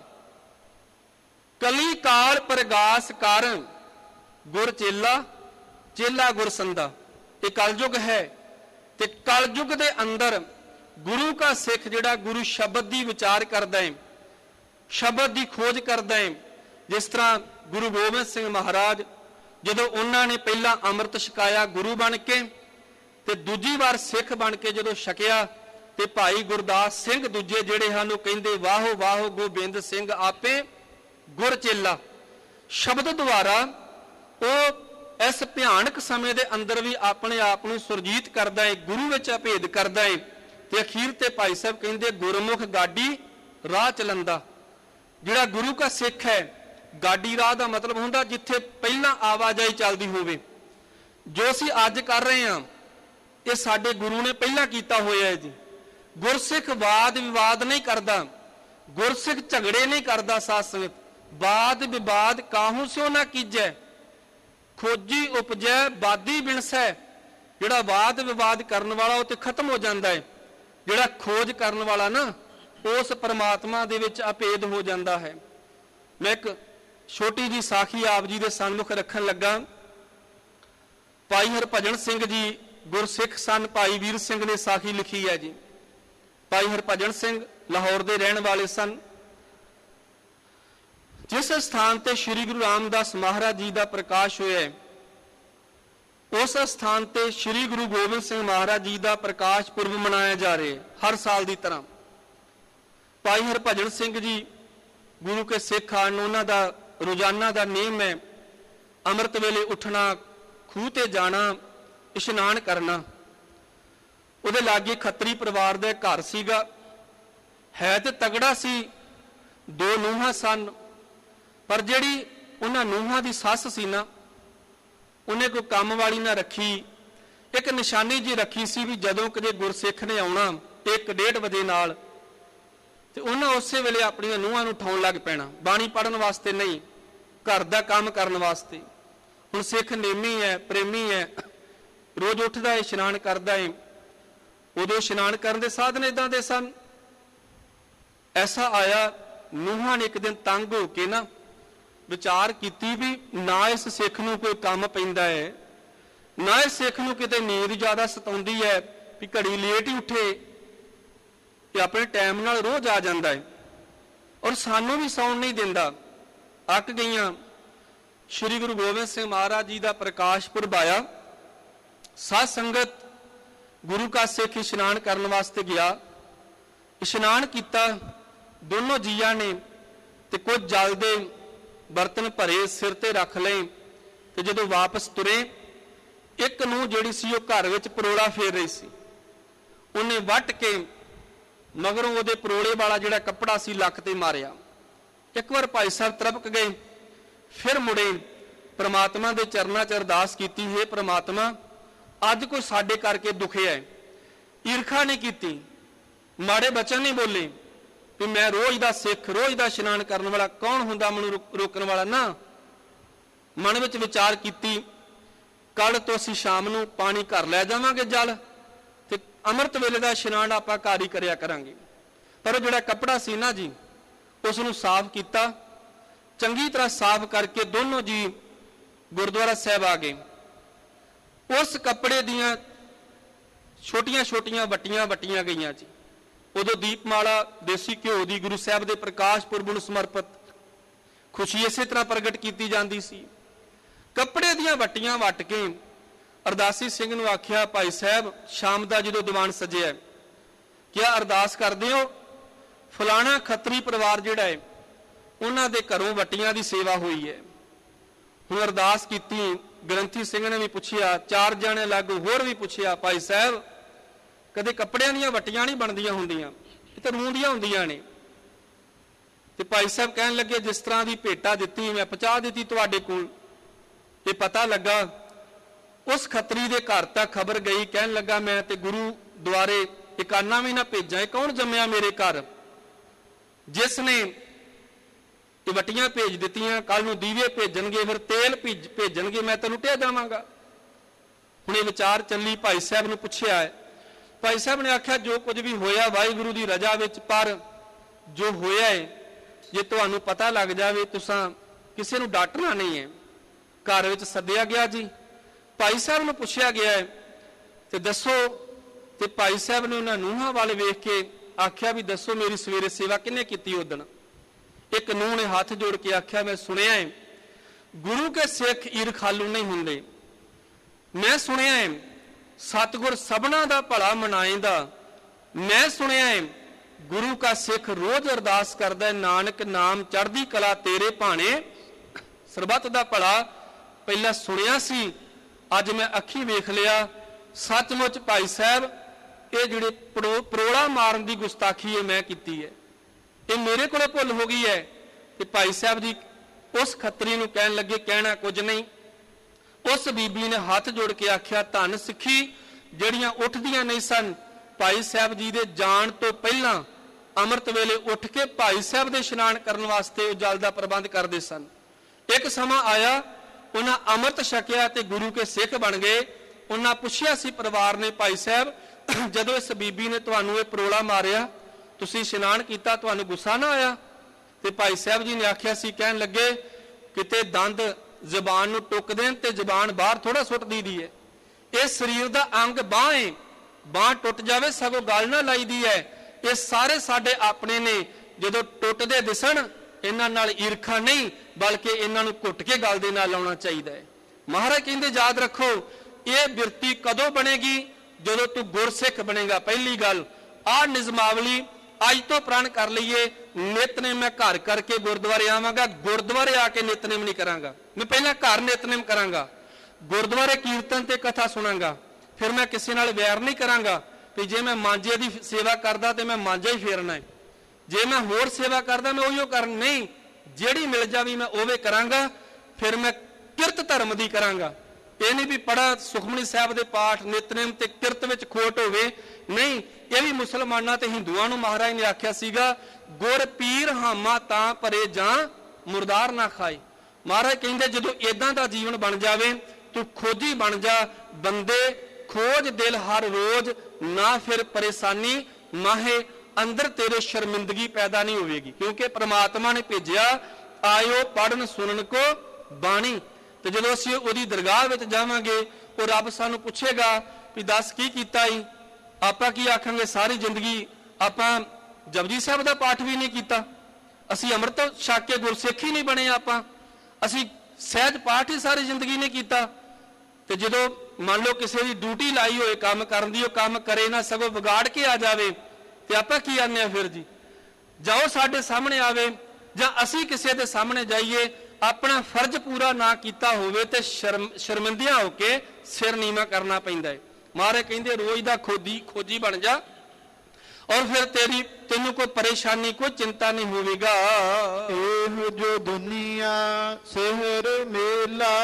ਕਲੀ ਕਾਲ ਪ੍ਰਗਾਸ ਕਰ ਗੁਰ ਚੇਲਾ, ਚੇਲਾ ਗੁਰ ਸੰਦਾ। ਇਹ ਕਲਯੁਗ ਹੈ ਤੇ ਕਲਯੁਗ ਦੇ ਅੰਦਰ ਗੁਰੂ ਕਾ ਸਿੱਖ ਜਿਹੜਾ ਗੁਰੂ ਸ਼ਬਦ ਦੀ ਵਿਚਾਰ ਕਰਦਾ ਹੈ, ਸ਼ਬਦ ਦੀ ਖੋਜ ਕਰਦਾ ਹੈ। ਜਿਸ ਤਰ੍ਹਾਂ ਗੁਰੂ ਗੋਬਿੰਦ ਸਿੰਘ ਮਹਾਰਾਜ ਜਦੋਂ ਉਹਨਾਂ ਨੇ ਪਹਿਲਾਂ ਅੰਮ੍ਰਿਤ ਛਕਾਇਆ ਗੁਰੂ ਬਣ ਕੇ ਤੇ ਦੂਜੀ ਵਾਰ ਸਿੱਖ ਬਣ ਕੇ ਜਦੋਂ ਛਕਿਆ ਤੇ ਭਾਈ ਗੁਰਦਾਸ ਸਿੰਘ ਦੂਜੇ ਜਿਹੜੇ ਹਨ ਉਹ ਕਹਿੰਦੇ ਵਾਹੋ ਵਾਹੋ ਗੋਬਿੰਦ ਸਿੰਘ ਆਪੇ ਗੁਰ ਚੇਲਾ। ਸ਼ਬਦ ਦੁਆਰਾ ਉਹ ਇਸ ਭਿਆਨਕ ਸਮੇਂ ਦੇ ਅੰਦਰ ਵੀ ਆਪਣੇ ਆਪ ਨੂੰ ਸੁਰਜੀਤ ਕਰਦਾ ਹੈ, ਗੁਰੂ ਵਿੱਚ ਅਭੇਦ ਕਰਦਾ ਹੈ। ਤੇ ਅਖੀਰ ਤੇ ਭਾਈ ਸਾਹਿਬ ਕਹਿੰਦੇ ਗੁਰਮੁਖ ਗਾਡੀ ਰਾਹ ਚਲੰਦਾ। ਜਿਹੜਾ ਗੁਰੂ ਕਾ ਸਿੱਖ ਹੈ, ਗਾਡੀ ਰਾਹ ਦਾ ਮਤਲਬ ਹੁੰਦਾ ਜਿੱਥੇ ਪਹਿਲਾਂ ਆਵਾਜਾਈ ਚੱਲਦੀ ਹੋਵੇ। ਜੋ ਅਸੀਂ ਅੱਜ ਕਰ ਰਹੇ ਹਾਂ ਇਹ ਸਾਡੇ ਗੁਰੂ ਨੇ ਪਹਿਲਾਂ ਕੀਤਾ ਹੋਇਆ ਹੈ ਜੀ। ਗੁਰਸਿੱਖ ਵਾਦ ਵਿਵਾਦ ਨਹੀਂ ਕਰਦਾ, ਗੁਰਸਿੱਖ ਝਗੜੇ ਨਹੀਂ ਕਰਦਾ। ਸਾਧ ਸੰਗਤ ਵਾਦ ਵਿਵਾਦ ਕਾਹੂ ਸਿਓ ਨਾ ਕੀਜੈ, ਖੋਜੀ ਉਪਜੈ ਬਾਦੀ ਬਿਨਸੈ। ਜਿਹੜਾ ਵਾਦ ਵਿਵਾਦ ਕਰਨ ਵਾਲਾ ਉਹ ਤੇ ਖਤਮ ਹੋ ਜਾਂਦਾ ਹੈ, ਜਿਹੜਾ ਖੋਜ ਕਰਨ ਵਾਲਾ ਨਾ ਉਸ ਪਰਮਾਤਮਾ ਦੇ ਵਿੱਚ ਅਭੇਦ ਹੋ ਜਾਂਦਾ ਹੈ। ਮੈਂ ਇੱਕ ਛੋਟੀ ਜੀ ਸਾਖੀ ਆਪ ਜੀ ਦੇ ਸਨਮੁਖ ਰੱਖਣ ਲੱਗਾ। ਭਾਈ ਹਰਭਜਨ ਸਿੰਘ ਜੀ ਗੁਰਸਿੱਖ ਸਨ, ਭਾਈ ਵੀਰ ਸਿੰਘ ਨੇ ਸਾਖੀ ਲਿਖੀ ਹੈ ਜੀ। ਭਾਈ ਹਰਭਜਨ ਸਿੰਘ ਲਾਹੌਰ ਦੇ ਰਹਿਣ ਵਾਲੇ ਸਨ। ਜਿਸ ਸਥਾਨ ਤੇ ਸ੍ਰੀ ਗੁਰੂ ਰਾਮਦਾਸ ਮਹਾਰਾਜ ਜੀ ਦਾ ਪ੍ਰਕਾਸ਼ ਹੋਇਆ ਉਸ ਸਥਾਨ ਤੇ ਸ੍ਰੀ ਗੁਰੂ ਗੋਬਿੰਦ ਸਿੰਘ ਮਹਾਰਾਜ ਜੀ ਦਾ ਪ੍ਰਕਾਸ਼ ਪੁਰਬ ਮਨਾਇਆ ਜਾ ਰਿਹਾ ਹੈ ਹਰ ਸਾਲ ਦੀ ਤਰ੍ਹਾਂ। ਭਾਈ ਹਰਭਜਨ ਸਿੰਘ ਜੀ ਗੁਰੂ ਕੇ ਸਿੱਖ ਹਨ, ਉਹਨਾਂ ਦਾ ਰੋਜ਼ਾਨਾ ਦਾ ਨਿਯਮ ਹੈ ਅੰਮ੍ਰਿਤ ਵੇਲੇ ਉੱਠਣਾ, ਖੂਹ ਤੇ ਜਾਣਾ, ਇਸ਼ਨਾਨ ਕਰਨਾ। ਉਹਦੇ ਲਾਗੇ ਖੱਤਰੀ ਪਰਿਵਾਰ ਦਾ ਘਰ ਸੀਗਾ, ਹੈ ਤੇ ਤਗੜਾ ਸੀ, 2 ਨੂੰਹਾਂ ਸਨ, ਪਰ ਜਿਹੜੀ ਉਹਨਾਂ ਨੂੰਹਾਂ ਦੀ ਸੱਸ ਸੀ ਨਾ, ਉਹਨੇ ਕੋਈ ਕੰਮ ਵਾਲੀ ਨਾ ਰੱਖੀ, ਇੱਕ ਨਿਸ਼ਾਨੀ ਜੀ ਰੱਖੀ ਸੀ ਵੀ ਜਦੋਂ ਕਦੇ ਗੁਰਸਿੱਖ ਨੇ ਆਉਣਾ 1-1:30 ਵਜੇ ਨਾਲ ਤੇ ਉਹਨਾਂ ਉਸੇ ਵੇਲੇ ਆਪਣੀਆਂ ਨੂੰਹਾਂ ਨੂੰ ਉਠਾਉਣ ਲੱਗ ਪੈਣਾ, ਬਾਣੀ ਪੜ੍ਹਨ ਵਾਸਤੇ ਨਹੀਂ, ਘਰ ਦਾ ਕੰਮ ਕਰਨ ਵਾਸਤੇ। ਹੁਣ ਸਿੱਖ ਨੇਮੀ ਹੈ, ਪ੍ਰੇਮੀ ਹੈ, ਰੋਜ਼ ਉੱਠਦਾ ਹੈ, ਇਸ਼ਨਾਨ ਕਰਦਾ ਹੈ। ਉਦੋਂ ਇਸ਼ਨਾਨ ਕਰਨ ਦੇ ਸਾਧਨ ਇਦਾਂ ਦੇ ਸਨ। ਐਸਾ ਆਇਆ, ਨੂੰਹਾਂ ਨੇ ਇੱਕ ਦਿਨ ਤੰਗ ਹੋ ਕੇ ਨਾ ਵਿਚਾਰ ਕੀਤੀ ਵੀ ਨਾ ਇਸ ਸਿੱਖ ਨੂੰ ਕੋਈ ਕੰਮ ਪੈਂਦਾ ਹੈ, ਨਾ ਇਸ ਸਿੱਖ ਨੂੰ ਕਿਤੇ ਨੀਂਦ ਜ਼ਿਆਦਾ ਸਤਾਉਂਦੀ ਹੈ ਵੀ ਘੜੀ ਲੇਟ ਹੀ ਉੱਠੇ ਤੇ ਆਪਣੇ ਟਾਈਮ ਨਾਲ ਰੋਜ਼ ਆ ਜਾਂਦਾ ਹੈ ਔਰ ਸਾਨੂੰ ਵੀ ਸੌਣ ਨਹੀਂ ਦਿੰਦਾ। ਅੱਕ ਗਈਆਂ। ਸ੍ਰੀ ਗੁਰੂ ਗੋਬਿੰਦ ਸਿੰਘ ਮਹਾਰਾਜ ਜੀ ਦਾ ਪ੍ਰਕਾਸ਼ ਪੁਰਬ ਆਇਆ, ਸਾਧ ਸੰਗਤ ਗੁਰੂ ਕਾ ਸਿੱਖ ਇਸ਼ਨਾਨ ਕਰਨ ਵਾਸਤੇ ਗਿਆ। ਇਸ਼ਨਾਨ ਕੀਤਾ ਦੋਨੋਂ ਜੀਆਂ ਨੇ ਤੇ ਕੁਝ ਜਲ ਦੇ ਬਰਤਨ ਭਰੇ ਸਿਰ ਤੇ ਰੱਖ ਲਏ ਤੇ ਜਦੋਂ ਵਾਪਸ ਤੁਰੇ, ਇੱਕ ਨੂੰ ਜਿਹੜੀ ਸੀ ਉਹ ਘਰ ਵਿੱਚ ਪਰੋਲਾ ਫੇਰ ਰਹੀ ਸੀ, ਉਹਨੇ ਵੱਟ ਕੇ ਮਗਰੋਂ ਉਹਦੇ ਪਰੋਲੇ ਵਾਲਾ ਜਿਹੜਾ ਕੱਪੜਾ ਸੀ ਲੱਕ ਤੇ ਮਾਰਿਆ। ਇੱਕ ਵਾਰ ਭਾਈ ਸਾਹਿਬ ਤਰਪਕ ਗਏ, ਫਿਰ ਮੁੜੇ, ਪ੍ਰਮਾਤਮਾ ਦੇ ਚਰਨਾਂ 'ਚ ਅਰਦਾਸ ਕੀਤੀ, ਹੈ ਪ੍ਰਮਾਤਮਾ ਅੱਜ ਕੋਈ ਸਾਡੇ ਕਰਕੇ ਦੁਖਿਆ ਹੈ। ਈਰਖਾ ਨਹੀਂ ਕੀਤੀ, ਮਾੜੇ ਬਚਨ ਨਹੀਂ ਬੋਲੇ ਵੀ ਮੈਂ ਰੋਜ਼ ਦਾ ਸਿੱਖ, ਰੋਜ਼ ਦਾ ਇਸ਼ਨਾਨ ਕਰਨ ਵਾਲਾ, ਕੌਣ ਹੁੰਦਾ ਮੈਨੂੰ ਰੋਕਣ ਵਾਲਾ, ਨਾ। ਮਨ ਵਿੱਚ ਵਿਚਾਰ ਕੀਤੀ, ਕੱਲ ਤੋਂ ਅਸੀਂ ਸ਼ਾਮ ਨੂੰ ਪਾਣੀ ਘਰ ਲੈ ਜਾਵਾਂਗੇ ਜਲ, ਤੇ ਅੰਮ੍ਰਿਤ ਵੇਲੇ ਦਾ ਇਸ਼ਨਾਨ ਆਪਾਂ ਘਰ ਹੀ ਕਰਿਆ ਕਰਾਂਗੇ। ਪਰ ਉਹ ਜਿਹੜਾ ਕੱਪੜਾ ਸੀ ਨਾ ਜੀ, ਉਸ ਨੂੰ ਸਾਫ਼ ਕੀਤਾ, ਚੰਗੀ ਤਰ੍ਹਾਂ ਸਾਫ਼ ਕਰਕੇ ਦੋਨੋਂ ਜੀ ਗੁਰਦੁਆਰਾ ਸਾਹਿਬ ਆ ਗਏ। ਉਸ ਕੱਪੜੇ ਦੀਆਂ ਛੋਟੀਆਂ-ਛੋਟੀਆਂ ਵੱਟੀਆਂ ਵੱਟੀਆਂ ਗਈਆਂ ਜੀ। ਉਦੋਂ ਦੀਪਮਾਲਾ ਦੇਸੀ ਘਿਓ ਦੀ ਗੁਰੂ ਸਾਹਿਬ ਦੇ ਪ੍ਰਕਾਸ਼ ਪੁਰਬ ਨੂੰ ਸਮਰਪਿਤ ਖੁਸ਼ੀ ਇਸੇ ਤਰ੍ਹਾਂ ਪ੍ਰਗਟ ਕੀਤੀ ਜਾਂਦੀ ਸੀ। ਕੱਪੜੇ ਦੀਆਂ ਵੱਟੀਆਂ ਵੱਟ ਕੇ ਅਰਦਾਸੀ ਸਿੰਘ ਨੂੰ ਆਖਿਆ, ਭਾਈ ਸਾਹਿਬ ਸ਼ਾਮ ਦਾ ਜਦੋਂ ਦੀਵਾਨ ਸਜਿਆ, ਕਿਆ ਅਰਦਾਸ ਕਰਦੇ ਹੋ? ਫਲਾਣਾ ਖੱਤਰੀ ਪਰਿਵਾਰ ਜਿਹੜਾ ਹੈ ਉਹਨਾਂ ਦੇ ਘਰੋਂ ਵੱਟੀਆਂ ਦੀ ਸੇਵਾ ਹੋਈ ਹੈ। ਹੁਣ ਅਰਦਾਸ ਕੀਤੀ, ਗ੍ਰੰਥੀ ਸਿੰਘ ਨੇ ਵੀ ਪੁੱਛਿਆ, 4 ਜਣੇ ਲਾਗੂ ਹੋਰ ਵੀ ਪੁੱਛਿਆ, ਭਾਈ ਸਾਹਿਬ ਕਦੇ ਕੱਪੜਿਆਂ ਦੀਆਂ ਵੱਟੀਆਂ ਨਹੀਂ ਬਣਦੀਆਂ ਹੁੰਦੀਆਂ, ਇਹ ਤਾਂ ਰੂੰ ਦੀਆਂ ਹੁੰਦੀਆਂ ਨੇ। ਤੇ ਭਾਈ ਸਾਹਿਬ ਕਹਿਣ ਲੱਗੇ, ਜਿਸ ਤਰ੍ਹਾਂ ਦੀ ਭੇਟਾ ਦਿੱਤੀ ਮੈਂ ਪਹੁੰਚਾ ਦਿੱਤੀ ਤੁਹਾਡੇ ਕੋਲ। ਇਹ ਪਤਾ ਲੱਗਾ ਉਸ ਖੱਤਰੀ ਦੇ ਘਰ ਤੱਕ ਖਬਰ ਗਈ, ਕਹਿਣ ਲੱਗਾ ਮੈਂ ਤੇ ਗੁਰੂ ਦੁਆਰੇ ਇੱਕ ਆਨਾ ਵੀ ਨਾ ਭੇਜਾਂ, ਇਹ ਕੌਣ ਜੰਮਿਆ ਮੇਰੇ ਘਰ ਜਿਸ ਨੇ ਇਹ ਵੱਟੀਆਂ ਭੇਜ ਦਿੱਤੀਆਂ, ਕੱਲ ਨੂੰ ਦੀਵੇ ਭੇਜਣਗੇ, ਫਿਰ ਤੇਲ ਭੇਜਣਗੇ, ਮੈਂ ਤਾਂ ਲੁੱਟਿਆ ਜਾਵਾਂਗਾ। ਹੁਣ ਇਹ ਵਿਚਾਰ ਚੱਲੀ, ਭਾਈ ਸਾਹਿਬ ਨੂੰ ਪੁੱਛਿਆ ਹੈ। ਭਾਈ ਸਾਹਿਬ ਨੇ ਆਖਿਆ, ਜੋ ਕੁਝ ਵੀ ਹੋਇਆ ਵਾਹਿਗੁਰੂ ਦੀ ਰਜ਼ਾ ਵਿੱਚ, ਪਰ ਜੋ ਹੋਇਆ ਹੈ ਜੇ ਤੁਹਾਨੂੰ ਪਤਾ ਲੱਗ ਜਾਵੇ ਤੁਸੀਂ ਕਿਸੇ ਨੂੰ ਡਾਂਟਣਾ ਨਹੀਂ ਹੈ। ਘਰ ਵਿੱਚ ਸੱਦਿਆ ਗਿਆ ਜੀ, ਭਾਈ ਸਾਹਿਬ ਨੂੰ ਪੁੱਛਿਆ ਗਿਆ ਹੈ ਤੇ ਦੱਸੋ, ਤੇ ਭਾਈ ਸਾਹਿਬ ਨੇ ਉਹਨਾਂ ਨੂੰਹਾਂ ਵੱਲ ਵੇਖ ਕੇ ਆਖਿਆ ਵੀ ਦੱਸੋ ਮੇਰੀ ਸਵੇਰੇ ਸੇਵਾ ਕਿਹਨੇ ਕੀਤੀ ਉਦਣ? ਇੱਕ ਨੂੰਹ ਨੇ ਹੱਥ ਜੋੜ ਕੇ ਆਖਿਆ, ਮੈਂ ਸੁਣਿਆ ਹੈ ਗੁਰੂ ਕੇ ਸਿੱਖ ਈਰਖਾਲੂ ਨਹੀਂ ਹੁੰਦੇ, ਮੈਂ ਸੁਣਿਆ ਹੈ ਸਤਿਗੁਰ ਸਭਨਾ ਦਾ ਭਲਾ ਮਨਾਏਂਦਾ, ਮੈਂ ਸੁਣਿਆ ਹੈ ਗੁਰੂ ਕਾ ਸਿੱਖ ਰੋਜ਼ ਅਰਦਾਸ ਕਰਦਾ ਹੈ, ਨਾਨਕ ਨਾਮ ਚੜ੍ਹਦੀ ਕਲਾ ਤੇਰੇ ਭਾਣੇ, ਸਰਬੱਤ ਦਾ ਭਲਾ ਪਹਿਲਾਂ ਸੁਣਿਆ ਸੀ, ਅੱਜ ਮੈਂ ਅੱਖੀਂ ਵੇਖ ਲਿਆ। ਸੱਚਮੁੱਚ ਭਾਈ ਸਾਹਿਬ ਇਹ ਜਿਹੜੇ ਪਰੋਲਾ ਮਾਰਨ ਦੀ ਗੁਸਤਾਖੀ ਹੈ ਮੈਂ ਕੀਤੀ ਹੈ, ਇਹ ਮੇਰੇ ਕੋਲੇ ਭੁੱਲ ਹੋ ਗਈ ਹੈ। ਤੇ ਭਾਈ ਸਾਹਿਬ ਜੀ ਉਸ ਖੱਤਰੀ ਨੂੰ ਕਹਿਣ ਲੱਗੇ, ਕਹਿਣਾ ਕੁਝ ਨਹੀਂ। ਉਸ ਬੀਬੀ ਨੇ ਹੱਥ ਜੋੜ ਕੇ ਆਖਿਆ, ਧੰਨ ਸਿੱਖੀ ਜਿਹੜੀਆਂ ਉੱਠਦੀਆਂ ਨਹੀਂ ਸਨ, ਭਾਈ ਸਾਹਿਬ ਜੀ ਦੇ ਜਾਣ ਤੋਂ ਪਹਿਲਾਂ ਅੰਮ੍ਰਿਤ ਵੇਲੇ ਉੱਠ ਕੇ ਭਾਈ ਸਾਹਿਬ ਦੇ ਇਸ਼ਨਾਨ ਕਰਨ ਵਾਸਤੇ ਉਹ ਜਲ ਦਾ ਪ੍ਰਬੰਧ ਕਰਦੇ ਸਨ। ਇੱਕ ਸਮਾਂ ਆਇਆ, ਉਹਨਾਂ ਅੰਮ੍ਰਿਤ ਛਕਿਆ ਤੇ ਗੁਰੂ ਕੇ ਸਿੱਖ ਬਣ ਗਏ। ਉਹਨਾਂ ਪੁੱਛਿਆ ਸੀ ਪਰਿਵਾਰ ਨੇ, ਭਾਈ ਸਾਹਿਬ ਜਦੋਂ ਇਸ ਬੀਬੀ ਨੇ ਤੁਹਾਨੂੰ ਇਹ ਪਰੋਲਾ ਮਾਰਿਆ, ਤੁਸੀਂ ਇਸ਼ਨਾਨ ਕੀਤਾ, ਤੁਹਾਨੂੰ ਗੁੱਸਾ ਨਾ ਆਇਆ? ਤੇ ਭਾਈ ਸਾਹਿਬ ਜੀ ਨੇ ਆਖਿਆ ਸੀ, ਕਹਿਣ ਲੱਗੇ ਕਿਤੇ ਦੰਦ ਜ਼ਬਾਨ ਨੂੰ ਟੁੱਕ ਦੇਣ ਤੇ ਜ਼ਬਾਨ ਬਾਹਰ ਥੋੜਾ ਸੁੱਟ ਦੀਦੀ ਹੈ, ਇਹ ਸਰੀਰ ਦਾ ਅੰਗ ਬਾਂਹ ਹੈ, ਬਾਂਹ ਟੁੱਟ ਜਾਵੇ ਸਗੋਂ ਗੱਲ ਨਾ ਲਾਈਦੀ ਹੈ, ਇਹ ਸਾਰੇ ਸਾਡੇ ਆਪਣੇ ਨੇ, ਜਦੋਂ ਟੁੱਟਦੇ ਦਿਸਣ ਇਹਨਾਂ ਨਾਲ ਈਰਖਾ ਨਹੀਂ ਬਲਕਿ ਇਹਨਾਂ ਨੂੰ ਘੁੱਟ ਕੇ ਗੱਲ ਦੇ ਨਾਲ ਲਾਉਣਾ ਚਾਹੀਦਾ ਹੈ। ਮਹਾਰਾਜ ਕਹਿੰਦੇ ਯਾਦ ਰੱਖੋ, ਇਹ ਬਿਰਤੀ ਕਦੋਂ ਬਣੇਗੀ? ਜਦੋਂ ਤੂੰ ਗੁਰਸਿੱਖ ਬਣੇਗਾ। ਪਹਿਲੀ ਗੱਲ ਆਹ ਨਿਯਮਾਵਲੀ ਅੱਜ ਤੋਂ ਪ੍ਰਣ ਕਰ ਲਈਏ। ਨਿਤਨੇਮ ਮੈਂ ਘਰ ਕਰਕੇ ਗੁਰਦੁਆਰੇ ਆਵਾਂਗਾ, ਗੁਰਦੁਆਰੇ ਆ ਕੇ ਨਿਤਨੇਮ ਨਹੀਂ ਕਰਾਂਗਾ। ਮੈਂ ਪਹਿਲਾਂ ਘਰ ਨਿਤਨੇਮ ਕਰਾਂਗਾ, ਗੁਰਦੁਆਰੇ ਕੀਰਤਨ ਤੇ ਕਥਾ ਸੁਣਾਂਗਾ। ਫਿਰ ਮੈਂ ਕਿਸੇ ਨਾਲ ਵੈਰ ਨਹੀਂ ਕਰਾਂਗਾ ਵੀ ਜੇ ਮੈਂ ਮਾਂਜੇ ਦੀ ਸੇਵਾ ਕਰਦਾ ਤੇ ਮੈਂ ਮਾਂਜਾ ਹੀ ਫੇਰਨਾ ਹੈ, ਜੇ ਮੈਂ ਹੋਰ ਸੇਵਾ ਕਰਦਾ ਮੈਂ ਉਹੀਓ ਕਰਨ। ਨਹੀਂ, ਜਿਹੜੀ ਮਿਲ ਜਾਵੀ ਮੈਂ ਉਵੇਂ ਕਰਾਂਗਾ। ਫਿਰ ਮੈਂ ਕਿਰਤ ਧਰਮ ਦੀ ਕਰਾਂਗਾ। ਇਹ ਨਹੀਂ ਵੀ ਪੜਾ ਸੁਖਮਨੀ ਸਾਹਿਬ ਦੇ ਪਾਠ ਨਿਤਨੇਮ ਤੇ ਕਿਰਤ ਵਿੱਚ ਖੋਟ ਹੋਵੇ। ਨਹੀਂ, ਇਹ ਵੀ ਮੁਸਲਮਾਨਾਂ ਤੇ ਹਿੰਦੂਆਂ ਨੂੰ ਮਹਾਰਾਜ ਨੇ ਆਖਿਆ ਸੀਗਾ, ਗੁਰ ਪੀਰ ਹਾਮਾ ਤਾਂ ਪਰੇ ਜਾਂ ਮੁਰਦਾਰ ਨਾ ਖਾਏ। ਮਹਾਰਾਜ ਕਹਿੰਦੇ ਜਦੋਂ ਇਦਾਂ ਦਾ ਜੀਵਨ ਬਣ ਜਾਵੇ, ਤੂੰ ਖੋਜੀ ਬਣ ਜਾ। ਬੰਦੇ ਖੋਜ ਦਿਲ ਹਰ ਰੋਜ਼, ਨਾ ਫਿਰ ਪਰੇਸ਼ਾਨੀ ਮਾਹੇ ਅੰਦਰ ਤੇਰੇ ਸ਼ਰਮਿੰਦਗੀ ਪੈਦਾ ਨਹੀਂ ਹੋਵੇਗੀ। ਕਿਉਂਕਿ ਪ੍ਰਮਾਤਮਾ ਨੇ ਭੇਜਿਆ, ਆਇਓ ਪੜਨ ਸੁਣਨ ਕੋ ਬਾਣੀ। ਤੇ ਜਦੋਂ ਅਸੀਂ ਉਹਦੀ ਦਰਗਾਹ ਵਿੱਚ ਜਾਵਾਂਗੇ, ਉਹ ਰੱਬ ਸਾਨੂੰ ਪੁੱਛੇਗਾ ਵੀ ਦੱਸ ਕੀ ਕੀਤਾ ਈ? ਆਪਾਂ ਕੀ ਆਖਾਂਗੇ? ਸਾਰੀ ਜ਼ਿੰਦਗੀ ਆਪਾਂ ਜਪਜੀ ਸਾਹਿਬ ਦਾ ਪਾਠ ਵੀ ਨਹੀਂ ਕੀਤਾ, ਅਸੀਂ ਅੰਮ੍ਰਿਤ ਛਕ ਕੇ ਗੁਰਸਿੱਖ ਹੀ ਨਹੀਂ ਬਣੇ, ਅਸੀਂ ਸਹਿਜ ਪਾਠ ਹੀ ਸਾਰੀ ਜ਼ਿੰਦਗੀ ਨੇ ਕੀਤਾ। ਤੇ ਜਦੋਂ ਮੰਨ ਲਓ ਕਿਸੇ ਦੀ ਡਿਊਟੀ ਲਾਈ ਹੋਏ ਕੰਮ ਕਰਨ ਦੀ, ਉਹ ਕੰਮ ਕਰੇ ਨਾ ਸਗੋਂ ਵਿਗਾੜ ਕੇ ਆ ਜਾਵੇ, ਤੇ ਆਪਾਂ ਕੀ ਆਨੇ ਆ ਫਿਰ ਜੀ? ਜਾਓ ਸਾਡੇ ਸਾਹਮਣੇ ਆਵੇ ਜਾਂ ਅਸੀਂ ਕਿਸੇ ਦੇ ਸਾਹਮਣੇ ਜਾਈਏ, ਆਪਣਾ ਫਰਜ਼ ਪੂਰਾ ਨਾ ਕੀਤਾ ਹੋਵੇ ਤੇ ਸ਼ਰਮਿੰਦਿਆਂ ਹੋ ਕੇ ਸਿਰ ਨੀਵਾਂ ਕਰਨਾ ਪੈਂਦਾ ਹੈ। ਮਹਾਰਾਜ ਕਹਿੰਦੇ ਰੋਜ਼ ਦਾ ਖੋਜੀ ਬਣ ਜਾ, ਔਰ ਫਿਰ ਤੈਨੂੰ ਕੋਈ ਪਰੇਸ਼ਾਨੀ ਕੋਈ ਚਿੰਤਾ ਨਹੀਂ ਹੋਵੇਗਾ। ਇਹ ਜੋ ਦੁਨੀਆ ਸਿਹਰ ਮੇਲਾ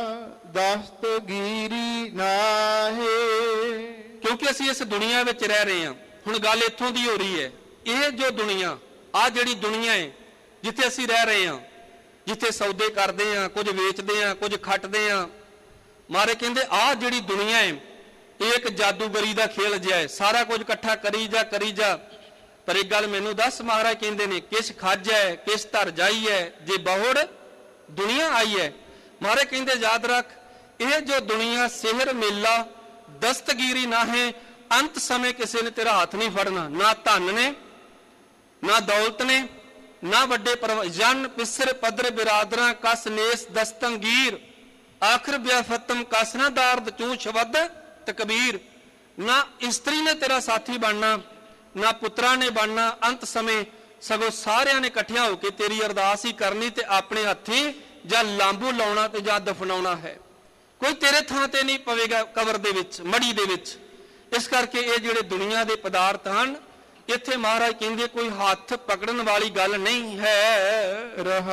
ਦਸਤਗੀਰੀ ਨਾਹੇ। ਕਿਉਂਕਿ ਅਸੀਂ ਇਸ ਦੁਨੀਆ ਵਿੱਚ ਰਹਿ ਰਹੇ ਹਾਂ। ਹੁਣ ਗੱਲ ਇੱਥੋਂ ਦੀ ਹੋ ਰਹੀ ਹੈ, ਇਹ ਜੋ ਦੁਨੀਆ, ਆਹ ਜਿਹੜੀ ਦੁਨੀਆ ਹੈ ਜਿੱਥੇ ਅਸੀਂ ਰਹਿ ਰਹੇ ਹਾਂ, ਜਿੱਥੇ ਸੌਦੇ ਕਰਦੇ ਹਾਂ, ਕੁਝ ਵੇਚਦੇ ਹਾਂ, ਕੁਝ ਖੱਟਦੇ ਹਾਂ। ਮਹਾਰਾਜ ਕਹਿੰਦੇ ਆਹ ਜਿਹੜੀ ਦੁਨੀਆ ਹੈ ਇਹ ਇੱਕ ਜਾਦੂਗਰੀ ਦਾ ਖੇਲ ਜਿਹਾ ਹੈ, ਸਾਰਾ ਕੁਝ ਇਕੱਠਾ ਕਰੀ ਜਾ। ਪਰ ਇੱਕ ਗੱਲ ਮੈਨੂੰ ਦੱਸ, ਮਹਾਰਾਜ ਕਹਿੰਦੇ ਨੇ ਕਿਸ ਖਾਜ ਹੈ ਕਿਸ ਧਰ ਜਾਈ ਹੈ, ਜੇ ਬਹੁੜ ਦੁਨੀਆ ਆਈ ਹੈ। ਮਹਾਰਾਜ ਕਹਿੰਦੇ ਯਾਦ ਰੱਖ, ਇਹ ਜੋ ਦੁਨੀਆ ਸਿਹਰ ਮੇਲਾ ਦਸਤਗੀਰੀ ਨਾ ਹੈ। ਅੰਤ ਸਮੇਂ ਕਿਸੇ ਨੇ ਤੇਰਾ ਹੱਥ ਨਹੀਂ ਫੜਨਾ, ਨਾ ਧਨ ਨੇ, ਨਾ ਦੌਲਤ ਨੇ, ਨਾ ਵੱਡੇ ਜਨ ਪਿਸਰ ਪਦਰ ਬਿਰਾਦਰਾਂ ਕਸ ਨੇਸ ਦਸਤੰਗੀਰ। ਆਖਰ ਬਿਆਫਤਮ ਕਸ ਨਾ ਦਾਰਦ ਚੂੰ ਸ਼ਬਦ ਤਕਬੀਰ। ਨਾ ਇਸਤਰੀ ਨੇ ਤੇਰਾ ਸਾਥੀ ਬਣਨਾ, ਨਾ ਪੁੱਤਰਾਂ ਨੇ ਬਣਨਾ। ਅੰਤ ਸਮੇਂ ਸਗੋਂ ਸਾਰਿਆਂ ਨੇ ਇਕੱਠਿਆਂ ਹੋ ਕੇ ਤੇਰੀ ਅਰਦਾਸ ਹੀ ਕਰਨੀ ਤੇ ਆਪਣੇ ਹੱਥੀਂ ਜਾਂ ਲਾਂਬੂ ਲਾਉਣਾ ਤੇ ਜਾਂ ਦਫਨਾਉਣਾ ਹੈ। ਕੋਈ ਤੇਰੇ ਥਾਂ ਤੇ ਨਹੀਂ ਪਵੇਗਾ ਕਬਰ ਦੇ ਵਿੱਚ, ਮੜੀ ਦੇ ਵਿੱਚ। ਇਸ ਕਰਕੇ ਇਹ ਜਿਹੜੇ ਦੁਨੀਆ ਦੇ ਪਦਾਰਥ ਹਨ, ਇੱਥੇ ਮਹਾਰਾਜ ਕਹਿੰਦੇ ਕੋਈ ਹੱਥ ਪਕੜਨ ਵਾਲੀ ਗੱਲ ਨਹੀਂ ਹੈ।